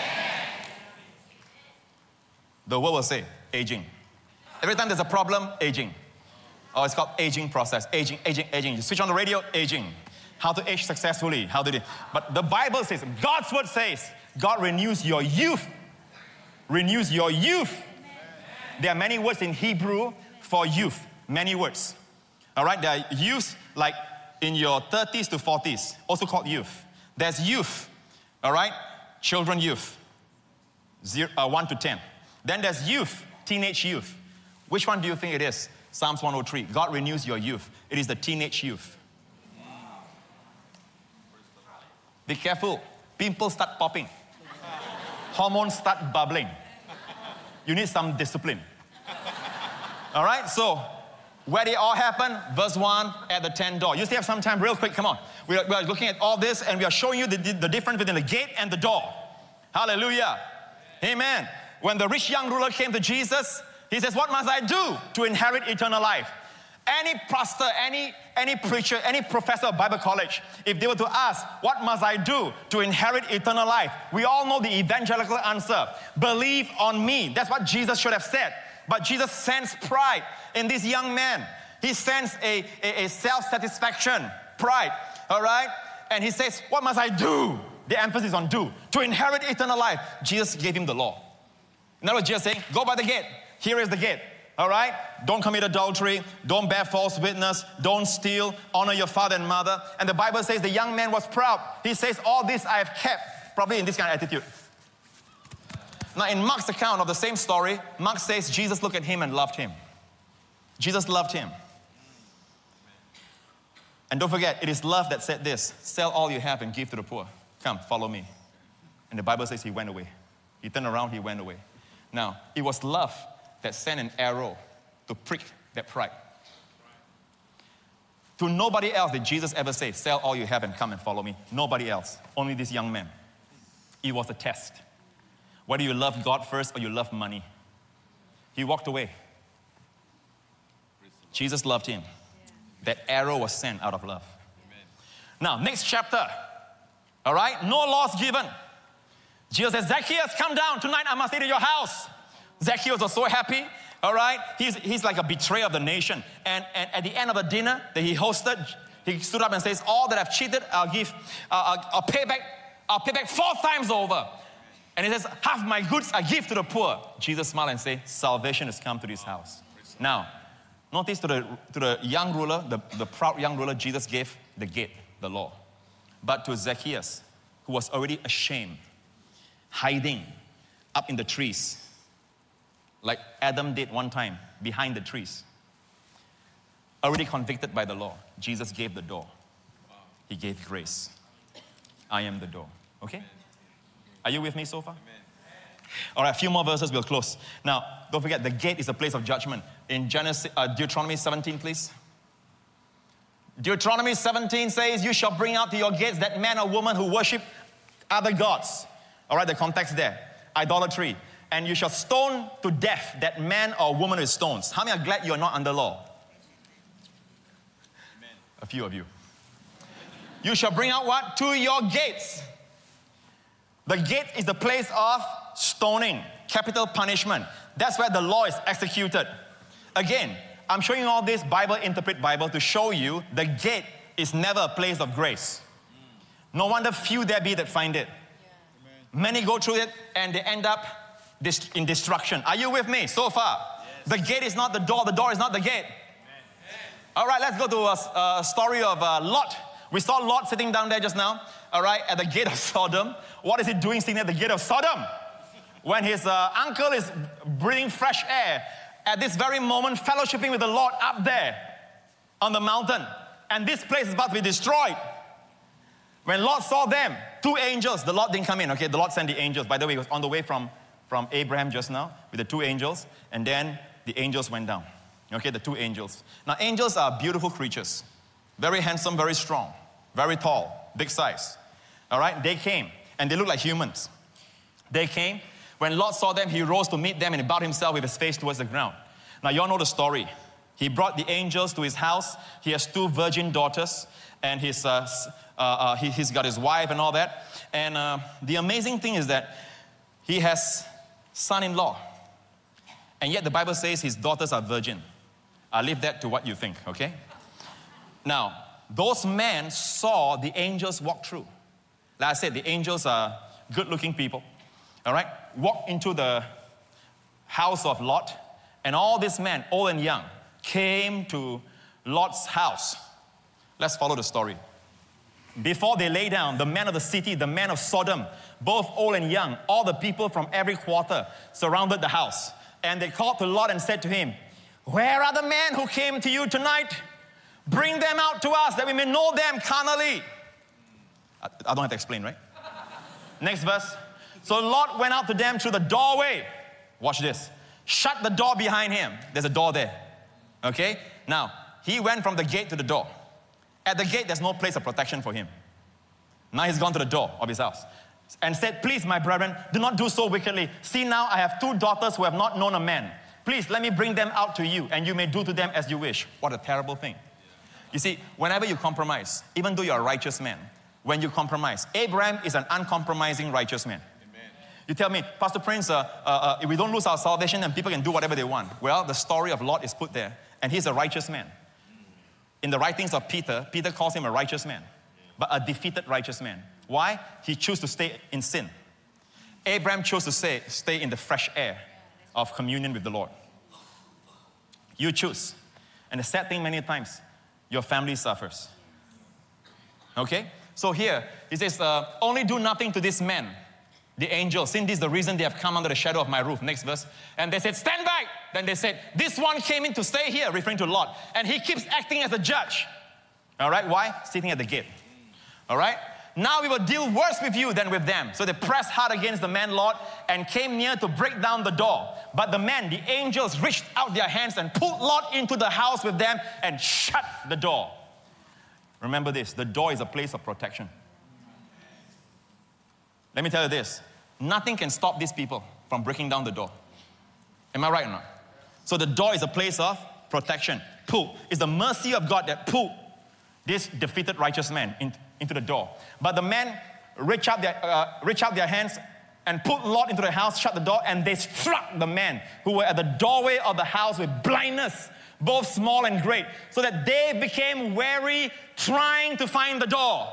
The world will say, aging. Every time there's a problem, aging. Oh, it's called aging process. Aging. You switch on the radio, aging. How to age successfully. How to do. But the Bible says, God's word says, God renews your youth. Renews your youth. There are many words in Hebrew for youth. Many words. All right, there are youth like in your 30s to 40s, also called youth. There's youth, all right, children youth, 1 to 10. Then there's youth, teenage youth. Which one do you think it is? Psalms 103, God renews your youth. It is the teenage youth. Be careful, pimples start popping. Hormones start bubbling. You need some discipline. All right, so where did it all happen? Verse 1, at the tent door. You still have some time, real quick, come on. We are looking at all this and we are showing you the difference between the gate and the door. Hallelujah. Amen. When the rich young ruler came to Jesus, he says, what must I do to inherit eternal life? Any pastor, any preacher, any professor of Bible college, if they were to ask, what must I do to inherit eternal life? We all know the evangelical answer. Believe on me. That's what Jesus should have said. But Jesus sensed pride in this young man. He sensed a self-satisfaction, pride, all right? And he says, what must I do? The emphasis on do. To inherit eternal life. Jesus gave him the law. In other words, Jesus saying, go by the gate. Here is the gate. All right? Don't commit adultery. Don't bear false witness. Don't steal. Honor your father and mother. And the Bible says the young man was proud. He says, all this I have kept. Probably in this kind of attitude. Now, in Mark's account of the same story, Mark says Jesus looked at him and loved him. Jesus loved him. And don't forget, it is love that said this: sell all you have and give to the poor. Come, follow me. And the Bible says he went away. He turned around, he went away. Now, it was love that sent an arrow to prick that pride. To nobody else did Jesus ever say, sell all you have and come and follow me. Nobody else. Only this young man. It was a test. Whether you love God first or you love money. He walked away. Jesus loved him. That arrow was sent out of love. Now, next chapter. All right? No laws given. Jesus says, Zacchaeus, come down. Tonight I must eat at your house. Zacchaeus was so happy. All right? He's like a betrayer of the nation. And at the end of the dinner that he hosted, he stood up and says, all that I've cheated, I'll pay back 4 times over. And he says, half my goods I give to the poor. Jesus smiled and said, salvation has come to this house. Now, notice to the young ruler, the proud young ruler, Jesus gave the gate, the law. But to Zacchaeus, who was already ashamed, hiding up in the trees, like Adam did one time, behind the trees, already convicted by the law, Jesus gave the door. He gave grace. I am the door. Okay? Are you with me so far? All right, a few more verses, we'll close. Now, don't forget, the gate is a place of judgment. In Deuteronomy 17, please. Deuteronomy 17 says, you shall bring out to your gates that man or woman who worship other gods. All right, the context there. Idolatry. And you shall stone to death that man or woman with stones. How many are glad you are not under law? Amen. A few of you. You shall bring out what? To your gates. The gate is the place of stoning, capital punishment. That's where the law is executed. Again, I'm showing you all this Bible, interpret Bible, to show you the gate is never a place of grace. No wonder few there be that find it. Many go through it and they end up in destruction. Are you with me so far? Yes. The gate is not the door is not the gate. All right, let's go to a story of Lot. We saw Lot sitting down there just now, all right, at the gate of Sodom. What is he doing sitting at the gate of Sodom? When his uncle is breathing fresh air, at this very moment, fellowshipping with the Lord up there on the mountain. And this place is about to be destroyed. When Lot saw them, 2 angels, the Lord didn't come in, okay? The Lord sent the angels. By the way, he was on the way from Abraham just now with the 2 angels. And then the angels went down, okay? The 2 angels. Now, angels are beautiful creatures. Very handsome, very strong, very tall, big size. All right? They came, and they look like humans. They came. When Lot saw them, he rose to meet them and he bowed himself with his face towards the ground. Now, you all know the story. He brought the angels to his house. He has 2 virgin daughters, and he's got his wife and all that. And the amazing thing is that he has son-in-law. And yet the Bible says his daughters are virgin. I'll leave that to what you think, okay? Now, those men saw the angels walk through. Like I said, the angels are good-looking people. All right? Walked into the house of Lot, and all these men, old and young, came to Lot's house. Let's follow the story. Before they lay down, the men of the city, the men of Sodom, both old and young, all the people from every quarter surrounded the house. And they called to Lot and said to him, where are the men who came to you tonight? Bring them out to us that we may know them carnally. I don't have to explain, right? Next verse. So Lot went out to them through the doorway. Watch this. Shut the door behind him. There's a door there. Okay? Now, he went from the gate to the door. At the gate, there's no place of protection for him. Now he's gone to the door of his house. and said, please, my brethren, do not do so wickedly. See now, I have 2 daughters who have not known a man. Please, let me bring them out to you, and you may do to them as you wish. What a terrible thing. You see, whenever you compromise, even though you're a righteous man, when you compromise, Abraham is an uncompromising righteous man. Amen. You tell me, Pastor Prince, if we don't lose our salvation, then people can do whatever they want. Well, the story of Lot is put there, and he's a righteous man. In the writings of Peter, Peter calls him a righteous man, but a defeated righteous man. Why? He chose to stay in sin. Abraham chose to stay in the fresh air of communion with the Lord. You choose. And the sad thing, many times, your family suffers. Okay? So here, he says, only do nothing to this man, the angel, since this is the reason they have come under the shadow of my roof. Next verse. And they said, stand back. Then they said, this one came in to stay here, referring to Lot. And he keeps acting as a judge. All right? Why? Sitting at the gate. All right? Now we will deal worse with you than with them. So they pressed hard against the man Lot and came near to break down the door. But the men, the angels, reached out their hands and pulled Lot into the house with them and shut the door. Remember this, the door is a place of protection. Let me tell you this, nothing can stop these people from breaking down the door. Am I right or not? So the door is a place of protection. Pull. It's the mercy of God that pulled this defeated righteous man into the door. But the men reach out their hands and put Lot into the house, shut the door, and they struck the men who were at the doorway of the house with blindness, both small and great, so that they became weary trying to find the door.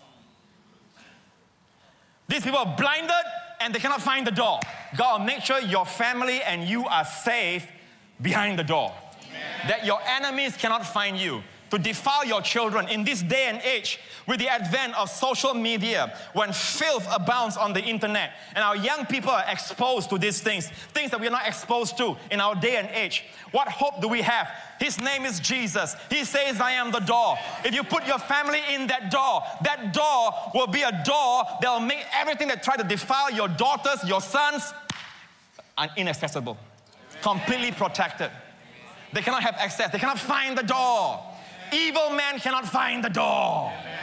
These people are blinded and they cannot find the door. God, make sure your family and you are safe behind the door. Amen. That your enemies cannot find you. To defile your children in this day and age with the advent of social media, when filth abounds on the internet and our young people are exposed to these things that we are not exposed to in our day and age. What hope do we have? His name is Jesus. He says, I am the door. If you put your family in that door will be a door that will make everything that try to defile your daughters, your sons, inaccessible. Completely protected. They cannot have access. They cannot find the door. Evil men cannot find the door. Amen.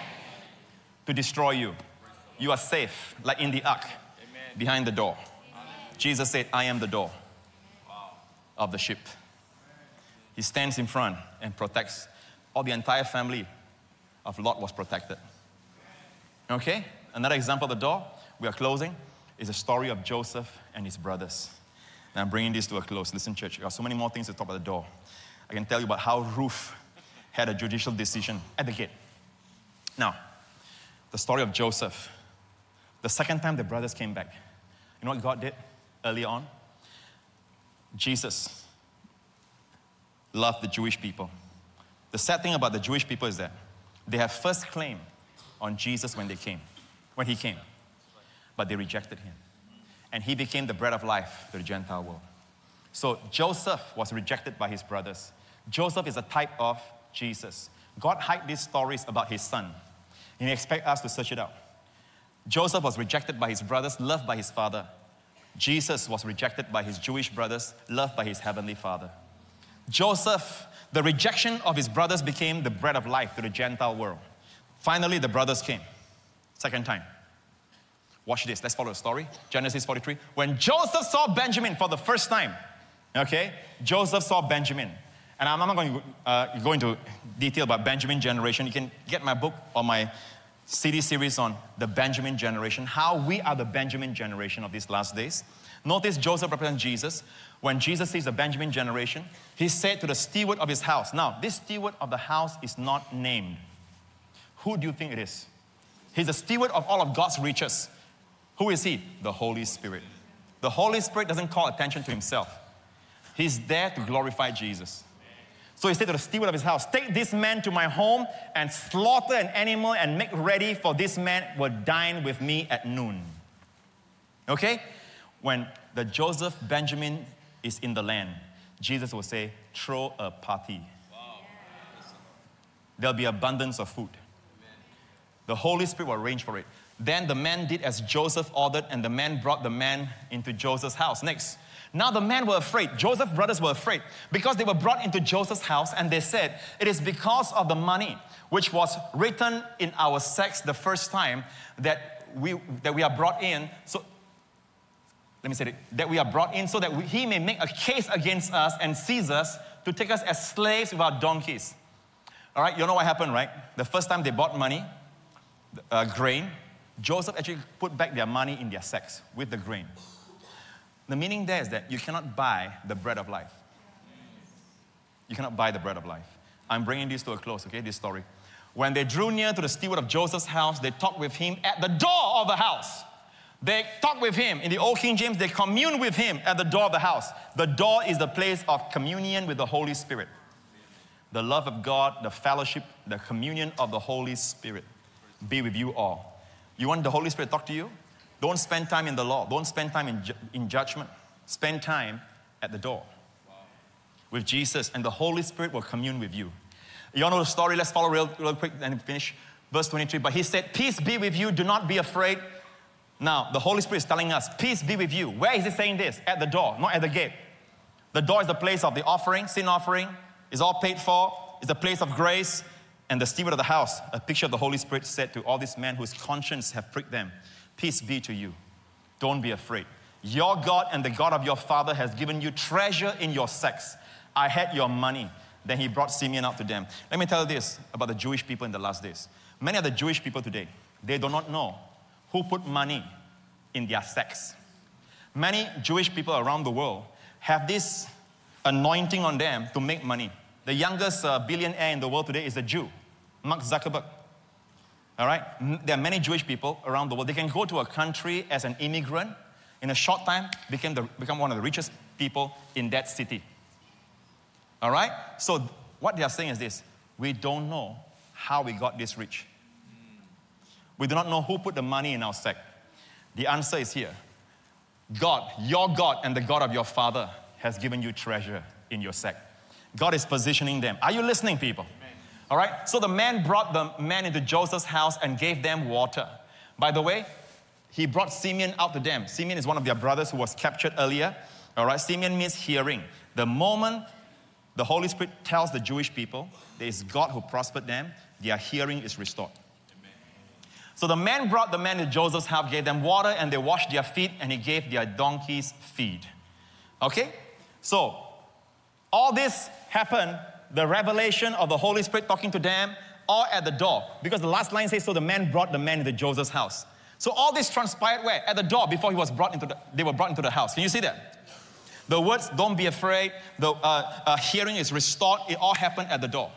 To destroy you. You are safe, like in the ark, amen, behind the door. Amen. Jesus said, I am the door of the ship. He stands in front and protects. All the entire family of Lot was protected. Okay? Another example of the door, we are closing, is the story of Joseph and his brothers. Now I'm bringing this to a close. Listen, church, there are so many more things to talk about the door. I can tell you about how Ruth had a judicial decision at the gate. Now, the story of Joseph. The second time the brothers came back, you know what God did early on? Jesus loved the Jewish people. The sad thing about the Jewish people is that they have first claim on Jesus when he came. But they rejected him. And he became the bread of life to the Gentile world. So Joseph was rejected by his brothers. Joseph is a type of Jesus. God hid these stories about his son, and he expects us to search it out. Joseph was rejected by his brothers, loved by his father. Jesus was rejected by his Jewish brothers, loved by his heavenly Father. Joseph, the rejection of his brothers became the bread of life to the Gentile world. Finally, the brothers came. Second time. Watch this. Let's follow the story. Genesis 43. When Joseph saw Benjamin for the first time, okay, Joseph saw Benjamin. And I'm not going to go into detail about Benjamin generation. You can get my book or my CD series on the Benjamin generation, how we are the Benjamin generation of these last days. Notice Joseph represents Jesus. When Jesus sees the Benjamin generation, he said to the steward of his house. Now, this steward of the house is not named. Who do you think it is? He's the steward of all of God's riches. Who is he? The Holy Spirit. The Holy Spirit doesn't call attention to himself. He's there to glorify Jesus. So he said to the steward of his house, take this man to my home and slaughter an animal and make ready, for this man will dine with me at noon. Okay? When the Joseph Benjamin is in the land, Jesus will say, throw a party. Wow. There'll be abundance of food. Amen. The Holy Spirit will arrange for it. Then the man did as Joseph ordered, and the man brought the man into Joseph's house. Next. Now the men were afraid. Joseph's brothers were afraid because they were brought into Joseph's house, and they said, it is because of the money which was written in our sacks the first time that we are brought in, so let me say it, that we are brought in so that he may make a case against us and seize us to take us as slaves with our donkeys. All right, you know what happened, right? The first time they bought money, grain, Joseph actually put back their money in their sacks with the grain. The meaning there is that you cannot buy the bread of life. You cannot buy the bread of life. I'm bringing this to a close, okay, this story. When they drew near to the steward of Joseph's house, they talked with him at the door of the house. They talked with him. In the Old King James, they communed with him at the door of the house. The door is the place of communion with the Holy Spirit. The love of God, the fellowship, the communion of the Holy Spirit be with you all. You want the Holy Spirit to talk to you? Don't spend time in the law. Don't spend time in judgment. Spend time at the door with Jesus, and the Holy Spirit will commune with you. You all know the story. Let's follow real quick and finish. Verse 23, but he said, peace be with you. Do not be afraid. Now, the Holy Spirit is telling us, peace be with you. Where is he saying this? At the door, not at the gate. The door is the place of the offering, sin offering. It's all paid for. It's the place of grace. And the steward of the house, a picture of the Holy Spirit, said to all these men whose conscience have pricked them, peace be to you. Don't be afraid. Your God and the God of your father has given you treasure in your sacks. I had your money. Then he brought Simeon out to them. Let me tell you this about the Jewish people in the last days. Many of the Jewish people today, they do not know who put money in their sacks. Many Jewish people around the world have this anointing on them to make money. The youngest billionaire in the world today is a Jew, Mark Zuckerberg. All right? There are many Jewish people around the world. They can go to a country as an immigrant. In a short time, become one of the richest people in that city. All right? So what they are saying is this. We don't know how we got this rich. We do not know who put the money in our sack. The answer is here. God, your God and the God of your father has given you treasure in your sack. God is positioning them. Are you listening, people? Amen. All right? So the man brought the man into Joseph's house and gave them water. By the way, he brought Simeon out to them. Simeon is one of their brothers who was captured earlier. All right? Simeon means hearing. The moment the Holy Spirit tells the Jewish people there is God who prospered them, their hearing is restored. Amen. So the man brought the man to Joseph's house, gave them water, and they washed their feet, and he gave their donkeys feed. Okay? So, all this happened, the revelation of the Holy Spirit talking to them, all at the door. Because the last line says, so the man brought the man into Joseph's house. So all this transpired where? At the door before they were brought into the house. Can you see that? The words, don't be afraid, the hearing is restored, it all happened at the door.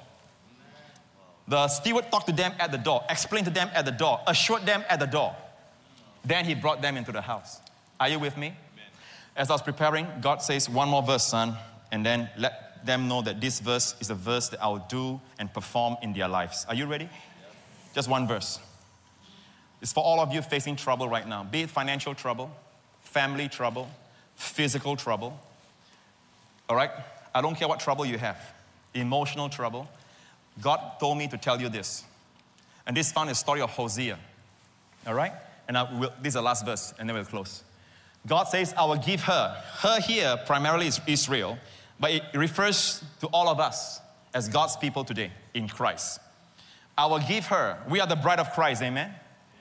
The steward talked to them at the door, explained to them at the door, assured them at the door. Then he brought them into the house. Are you with me? Amen. As I was preparing, God says, one more verse, son, and then let them know that this verse is a verse that I'll do and perform in their lives. Are you ready? Yep. Just one verse. It's for all of you facing trouble right now, be it financial trouble, family trouble, physical trouble. All right? I don't care what trouble you have. Emotional trouble. God told me to tell you this. And this found in the story of Hosea. All right? And this is the last verse, and then we'll close. God says, I will give her. Her here primarily is Israel, but it refers to all of us as God's people today in Christ. I will give her. We are the bride of Christ, amen?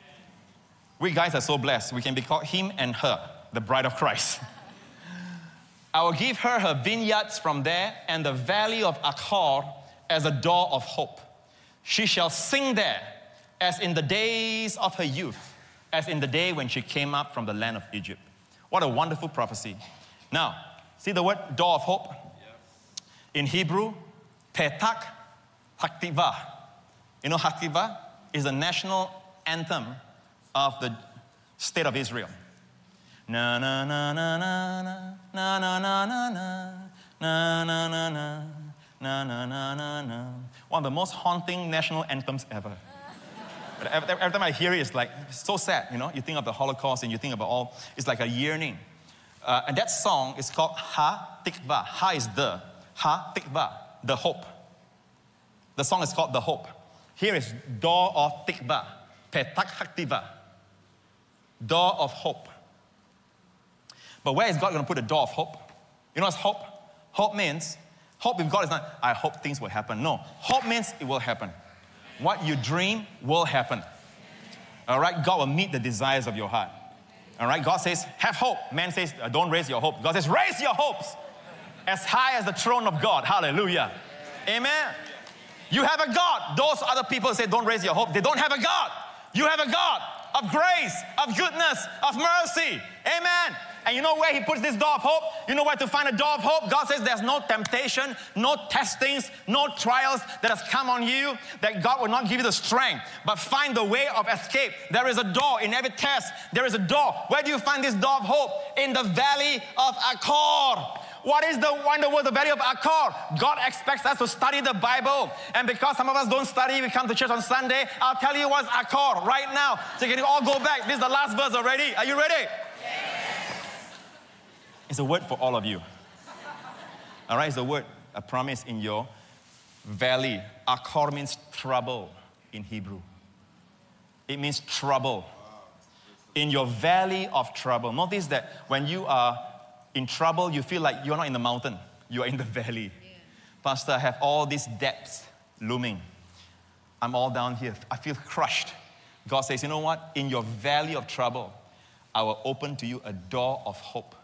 We guys are so blessed. We can be called him and her, the bride of Christ. I will give her her vineyards from there and the valley of Achor as a door of hope. She shall sing there as in the days of her youth, as in the day when she came up from the land of Egypt. What a wonderful prophecy. Now, see the word door of hope? In Hebrew, Petach Haktivah. You know Haktivah is the national anthem of the state of Israel. Na na na na na na na na na na na na na na na na na na. One of the most haunting national anthems ever. Every time I hear it, it's like so sad, you know. You think of the Holocaust and you think about all, it's like a yearning. And that song is called Ha Tikva. Ha is the. Ha Tikva, the hope. The song is called The Hope. Here is Door of Tikva, Petach Haktiva, door of hope. But where is God going to put a door of hope? You know what's hope? Hope means, hope with God is not, I hope things will happen. No, hope means it will happen. What you dream will happen. All right? God will meet the desires of your heart. All right? God says, have hope. Man says, don't raise your hope. God says, raise your hopes as high as the throne of God. Hallelujah. Amen. You have a God. Those other people say, don't raise your hope. They don't have a God. You have a God of grace, of goodness, of mercy. Amen. And you know where He puts this door of hope? You know where to find a door of hope? God says there's no temptation, no testings, no trials that has come on you, that God will not give you the strength, but find the way of escape. There is a door in every test. There is a door. Where do you find this door of hope? In the valley of Achor. What is the wonderful, the valley of Achor? God expects us to study the Bible. And because some of us don't study, we come to church on Sunday. I'll tell you what's Achor right now. So you can all go back. This is the last verse already. Are you ready? It's a word for all of you. All right, it's a word, a promise in your valley. Achor means trouble in Hebrew. It means trouble. In your valley of trouble. Notice that when you are in trouble, you feel like you're not in the mountain. You are in the valley. Yeah. Pastor, I have all these depths looming. I'm all down here. I feel crushed. God says, you know what? In your valley of trouble, I will open to you a door of hope.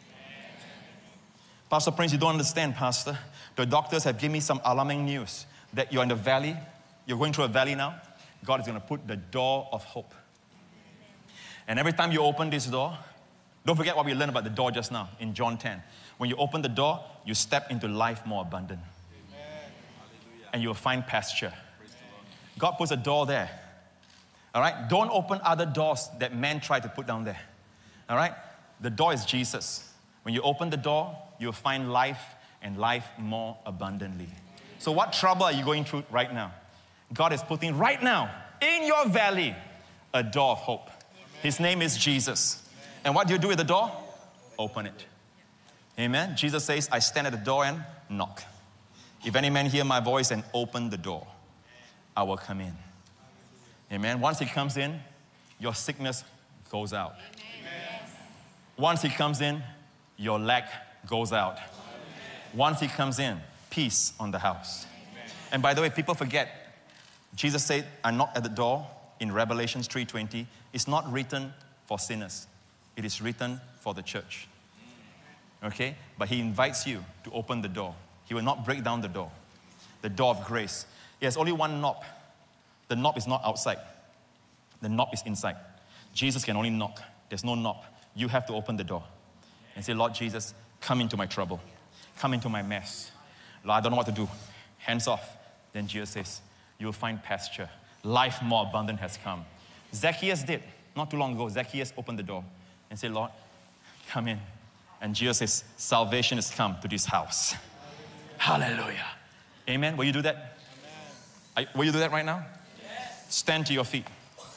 Pastor Prince, you don't understand, Pastor. The doctors have given me some alarming news that you're in the valley. You're going through a valley now. God is going to put the door of hope. And every time you open this door, don't forget what we learned about the door just now in John 10. When you open the door, you step into life more abundant. Amen. And you will find pasture. God puts a door there. All right? Don't open other doors that man tried to put down there. All right? The door is Jesus. When you open the door, you'll find life and life more abundantly. So what trouble are you going through right now? God is putting right now in your valley a door of hope. His name is Jesus. And what do you do with the door? Open it. Amen. Jesus says, I stand at the door and knock. If any man hear my voice and open the door, I will come in. Amen. Once He comes in, your sickness goes out. Once He comes in, your lack goes out. Once He comes in, peace on the house. And by the way, people forget, Jesus said, I knock at the door in Revelation 3:20. It's not written for sinners. It is written for the church. Okay? But He invites you to open the door. He will not break down the door. The door of grace. It has only one knob. The knob is not outside. The knob is inside. Jesus can only knock. There's no knob. You have to open the door and say, Lord Jesus, come into my trouble. Come into my mess. Lord, I don't know what to do. Hands off. Then Jesus says, you will find pasture. Life more abundant has come. Zacchaeus did. Not too long ago, Zacchaeus opened the door and said, Lord, come in. And Jesus says, salvation has come to this house. Hallelujah. Amen. Will you do that? Will you do that right now? Yes. Stand to your feet.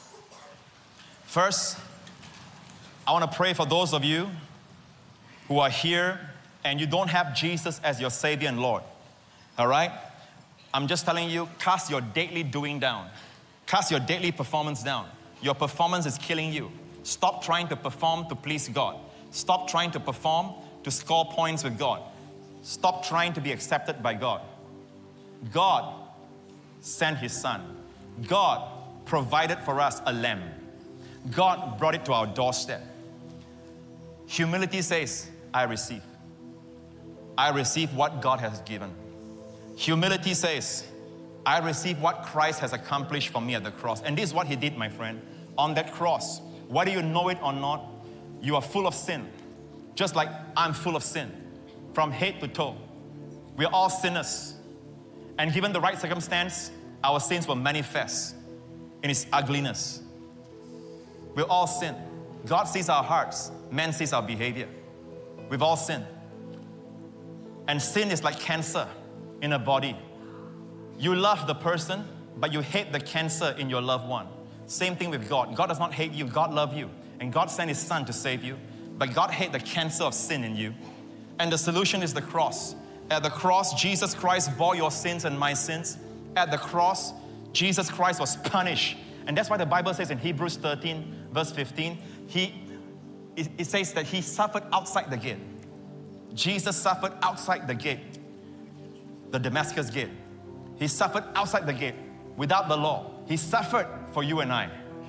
First, I want to pray for those of you who are here and you don't have Jesus as your Savior and Lord. All right? I'm just telling you, cast your daily doing down. Cast your daily performance down. Your performance is killing you. Stop trying to perform to please God. Stop trying to perform to score points with God. Stop trying to be accepted by God. God sent His Son. God provided for us a lamb. God brought it to our doorstep. Humility says, I receive. I receive what God has given. Humility says, I receive what Christ has accomplished for me at the cross. And this is what He did, my friend. On that cross, whether you know it or not, you are full of sin. Just like I'm full of sin. From head to toe. We're all sinners. And given the right circumstance, our sins will manifest in its ugliness. We're all sin. God sees our hearts. Man sees our behavior. We've all sinned. And sin is like cancer in a body. You love the person, but you hate the cancer in your loved one. Same thing with God. God does not hate you. God loves you. And God sent His Son to save you. But God hates the cancer of sin in you. And the solution is the cross. At the cross, Jesus Christ bore your sins and my sins. At the cross, Jesus Christ was punished. And that's why the Bible says in Hebrews 13, verse 15, it says that He suffered outside the gate. Jesus suffered outside the gate, the Damascus gate. He suffered outside the gate without the law. He suffered for you and I.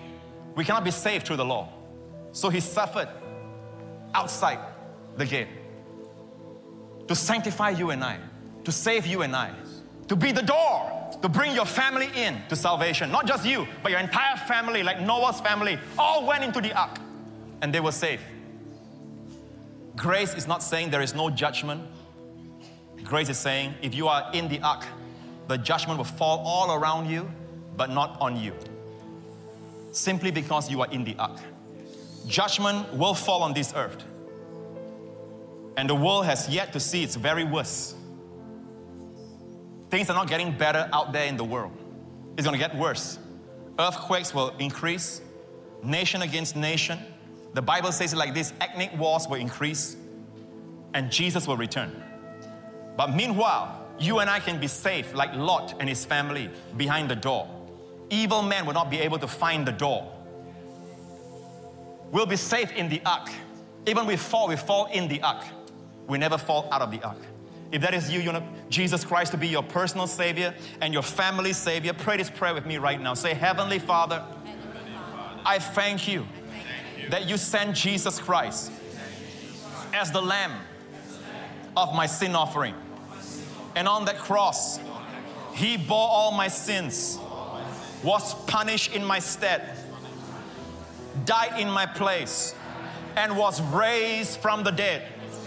We cannot be saved through the law. So he suffered outside the gate to sanctify you and I, to save you and I, to be the door, to bring your family in to salvation. Not just you, but your entire family, like Noah's family, all went into the ark and they were saved. Grace is not saying there is no judgment. Grace is saying if you are in the ark, the judgment will fall all around you, but not on you. Simply because you are in the ark. Judgment will fall on this earth. And the world has yet to see its very worst. Things are not getting better out there in the world. It's going to get worse. Earthquakes will increase. Nation against nation. The Bible says it like this, ethnic wars will increase. And Jesus will return. But meanwhile, you and I can be safe like Lot and his family behind the door. Evil men will not be able to find the door. We'll be safe in the ark. Even we fall in the ark. We never fall out of the ark. If that is you, you want Jesus Christ to be your personal Savior and your family's Savior, pray this prayer with me right now. Say, Heavenly Father, I thank you that you sent Jesus Christ as the Lamb of my sin offering. And on that cross, He bore all my sins, was punished in my stead, died in my place, and was raised from the dead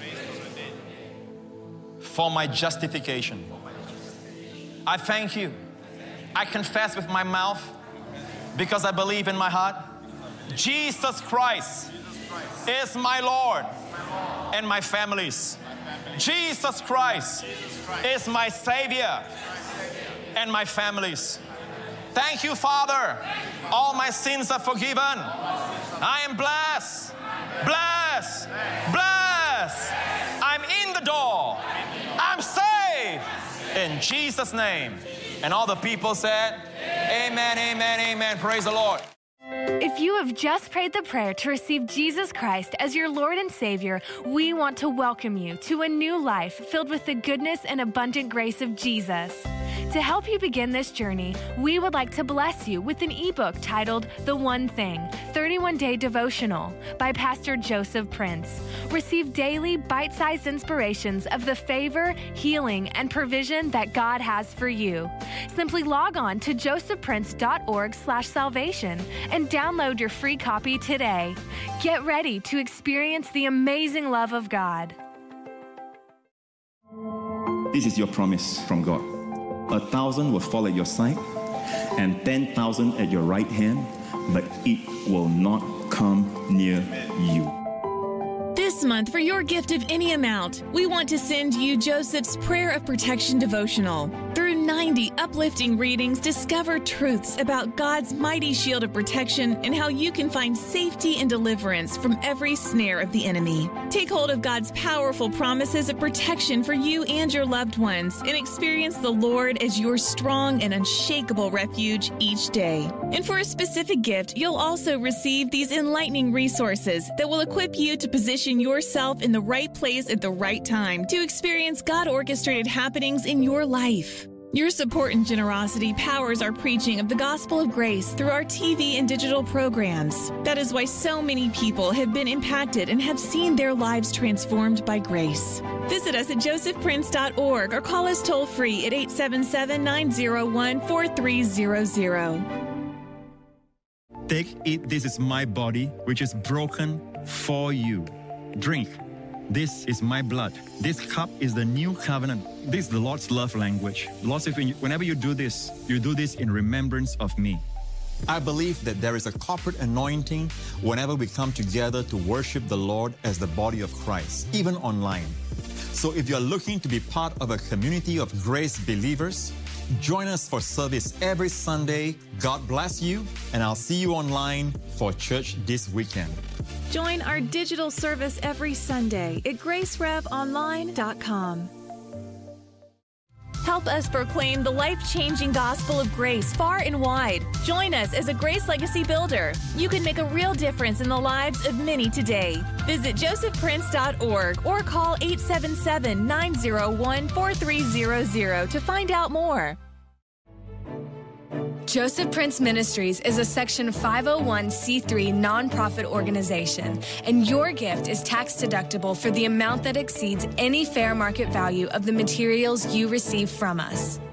for my justification. I thank you. I confess with my mouth because I believe in my heart. Jesus Christ is my Lord and my family's. Jesus Christ is my Savior and my family's. Thank you, Father. All my sins are forgiven. I am blessed, blessed, blessed. I'm in the door. I'm saved. In Jesus' name. And all the people said, amen, amen, amen. Praise the Lord. If you have just prayed the prayer to receive Jesus Christ as your Lord and Savior, we want to welcome you to a new life filled with the goodness and abundant grace of Jesus. To help you begin this journey, we would like to bless you with an ebook titled The One Thing, 31-Day Devotional by Pastor Joseph Prince. Receive daily bite-sized inspirations of the favor, healing, and provision that God has for you. Simply log on to josephprince.org/salvation and download your free copy today. Get ready to experience the amazing love of God. This is your promise from God. 1,000 will fall at your side and 10,000 at your right hand, but it will not come near you. This month, for your gift of any amount, we want to send you Joseph's Prayer of Protection devotional. Through 90 uplifting readings, discover truths about God's mighty shield of protection and how you can find safety and deliverance from every snare of the enemy. Take hold of God's powerful promises of protection for you and your loved ones and experience the Lord as your strong and unshakable refuge each day. And for a specific gift, you'll also receive these enlightening resources that will equip you to position yourself in the right place at the right time to experience God-orchestrated happenings in your life. Your support and generosity powers our preaching of the gospel of grace through our TV and digital programs. That is why so many people have been impacted and have seen their lives transformed by grace. Visit us at josephprince.org or call us toll-free at 877-901-4300. Take it, this is my body, which is broken for you. Drink. This is my blood. This cup is the new covenant. This is the Lord's love language. The Lord says, whenever you do this in remembrance of me. I believe that there is a corporate anointing whenever we come together to worship the Lord as the body of Christ, even online. So if you're looking to be part of a community of grace believers, join us for service every Sunday. God bless you, and I'll see you online for church this weekend. Join our digital service every Sunday at GraceRevOnline.com. Help us proclaim the life-changing gospel of grace far and wide. Join us as a Grace Legacy Builder. You can make a real difference in the lives of many today. Visit josephprince.org or call 877-901-4300 to find out more. Joseph Prince Ministries is a Section 501c3 nonprofit organization, and your gift is tax deductible for the amount that exceeds any fair market value of the materials you receive from us.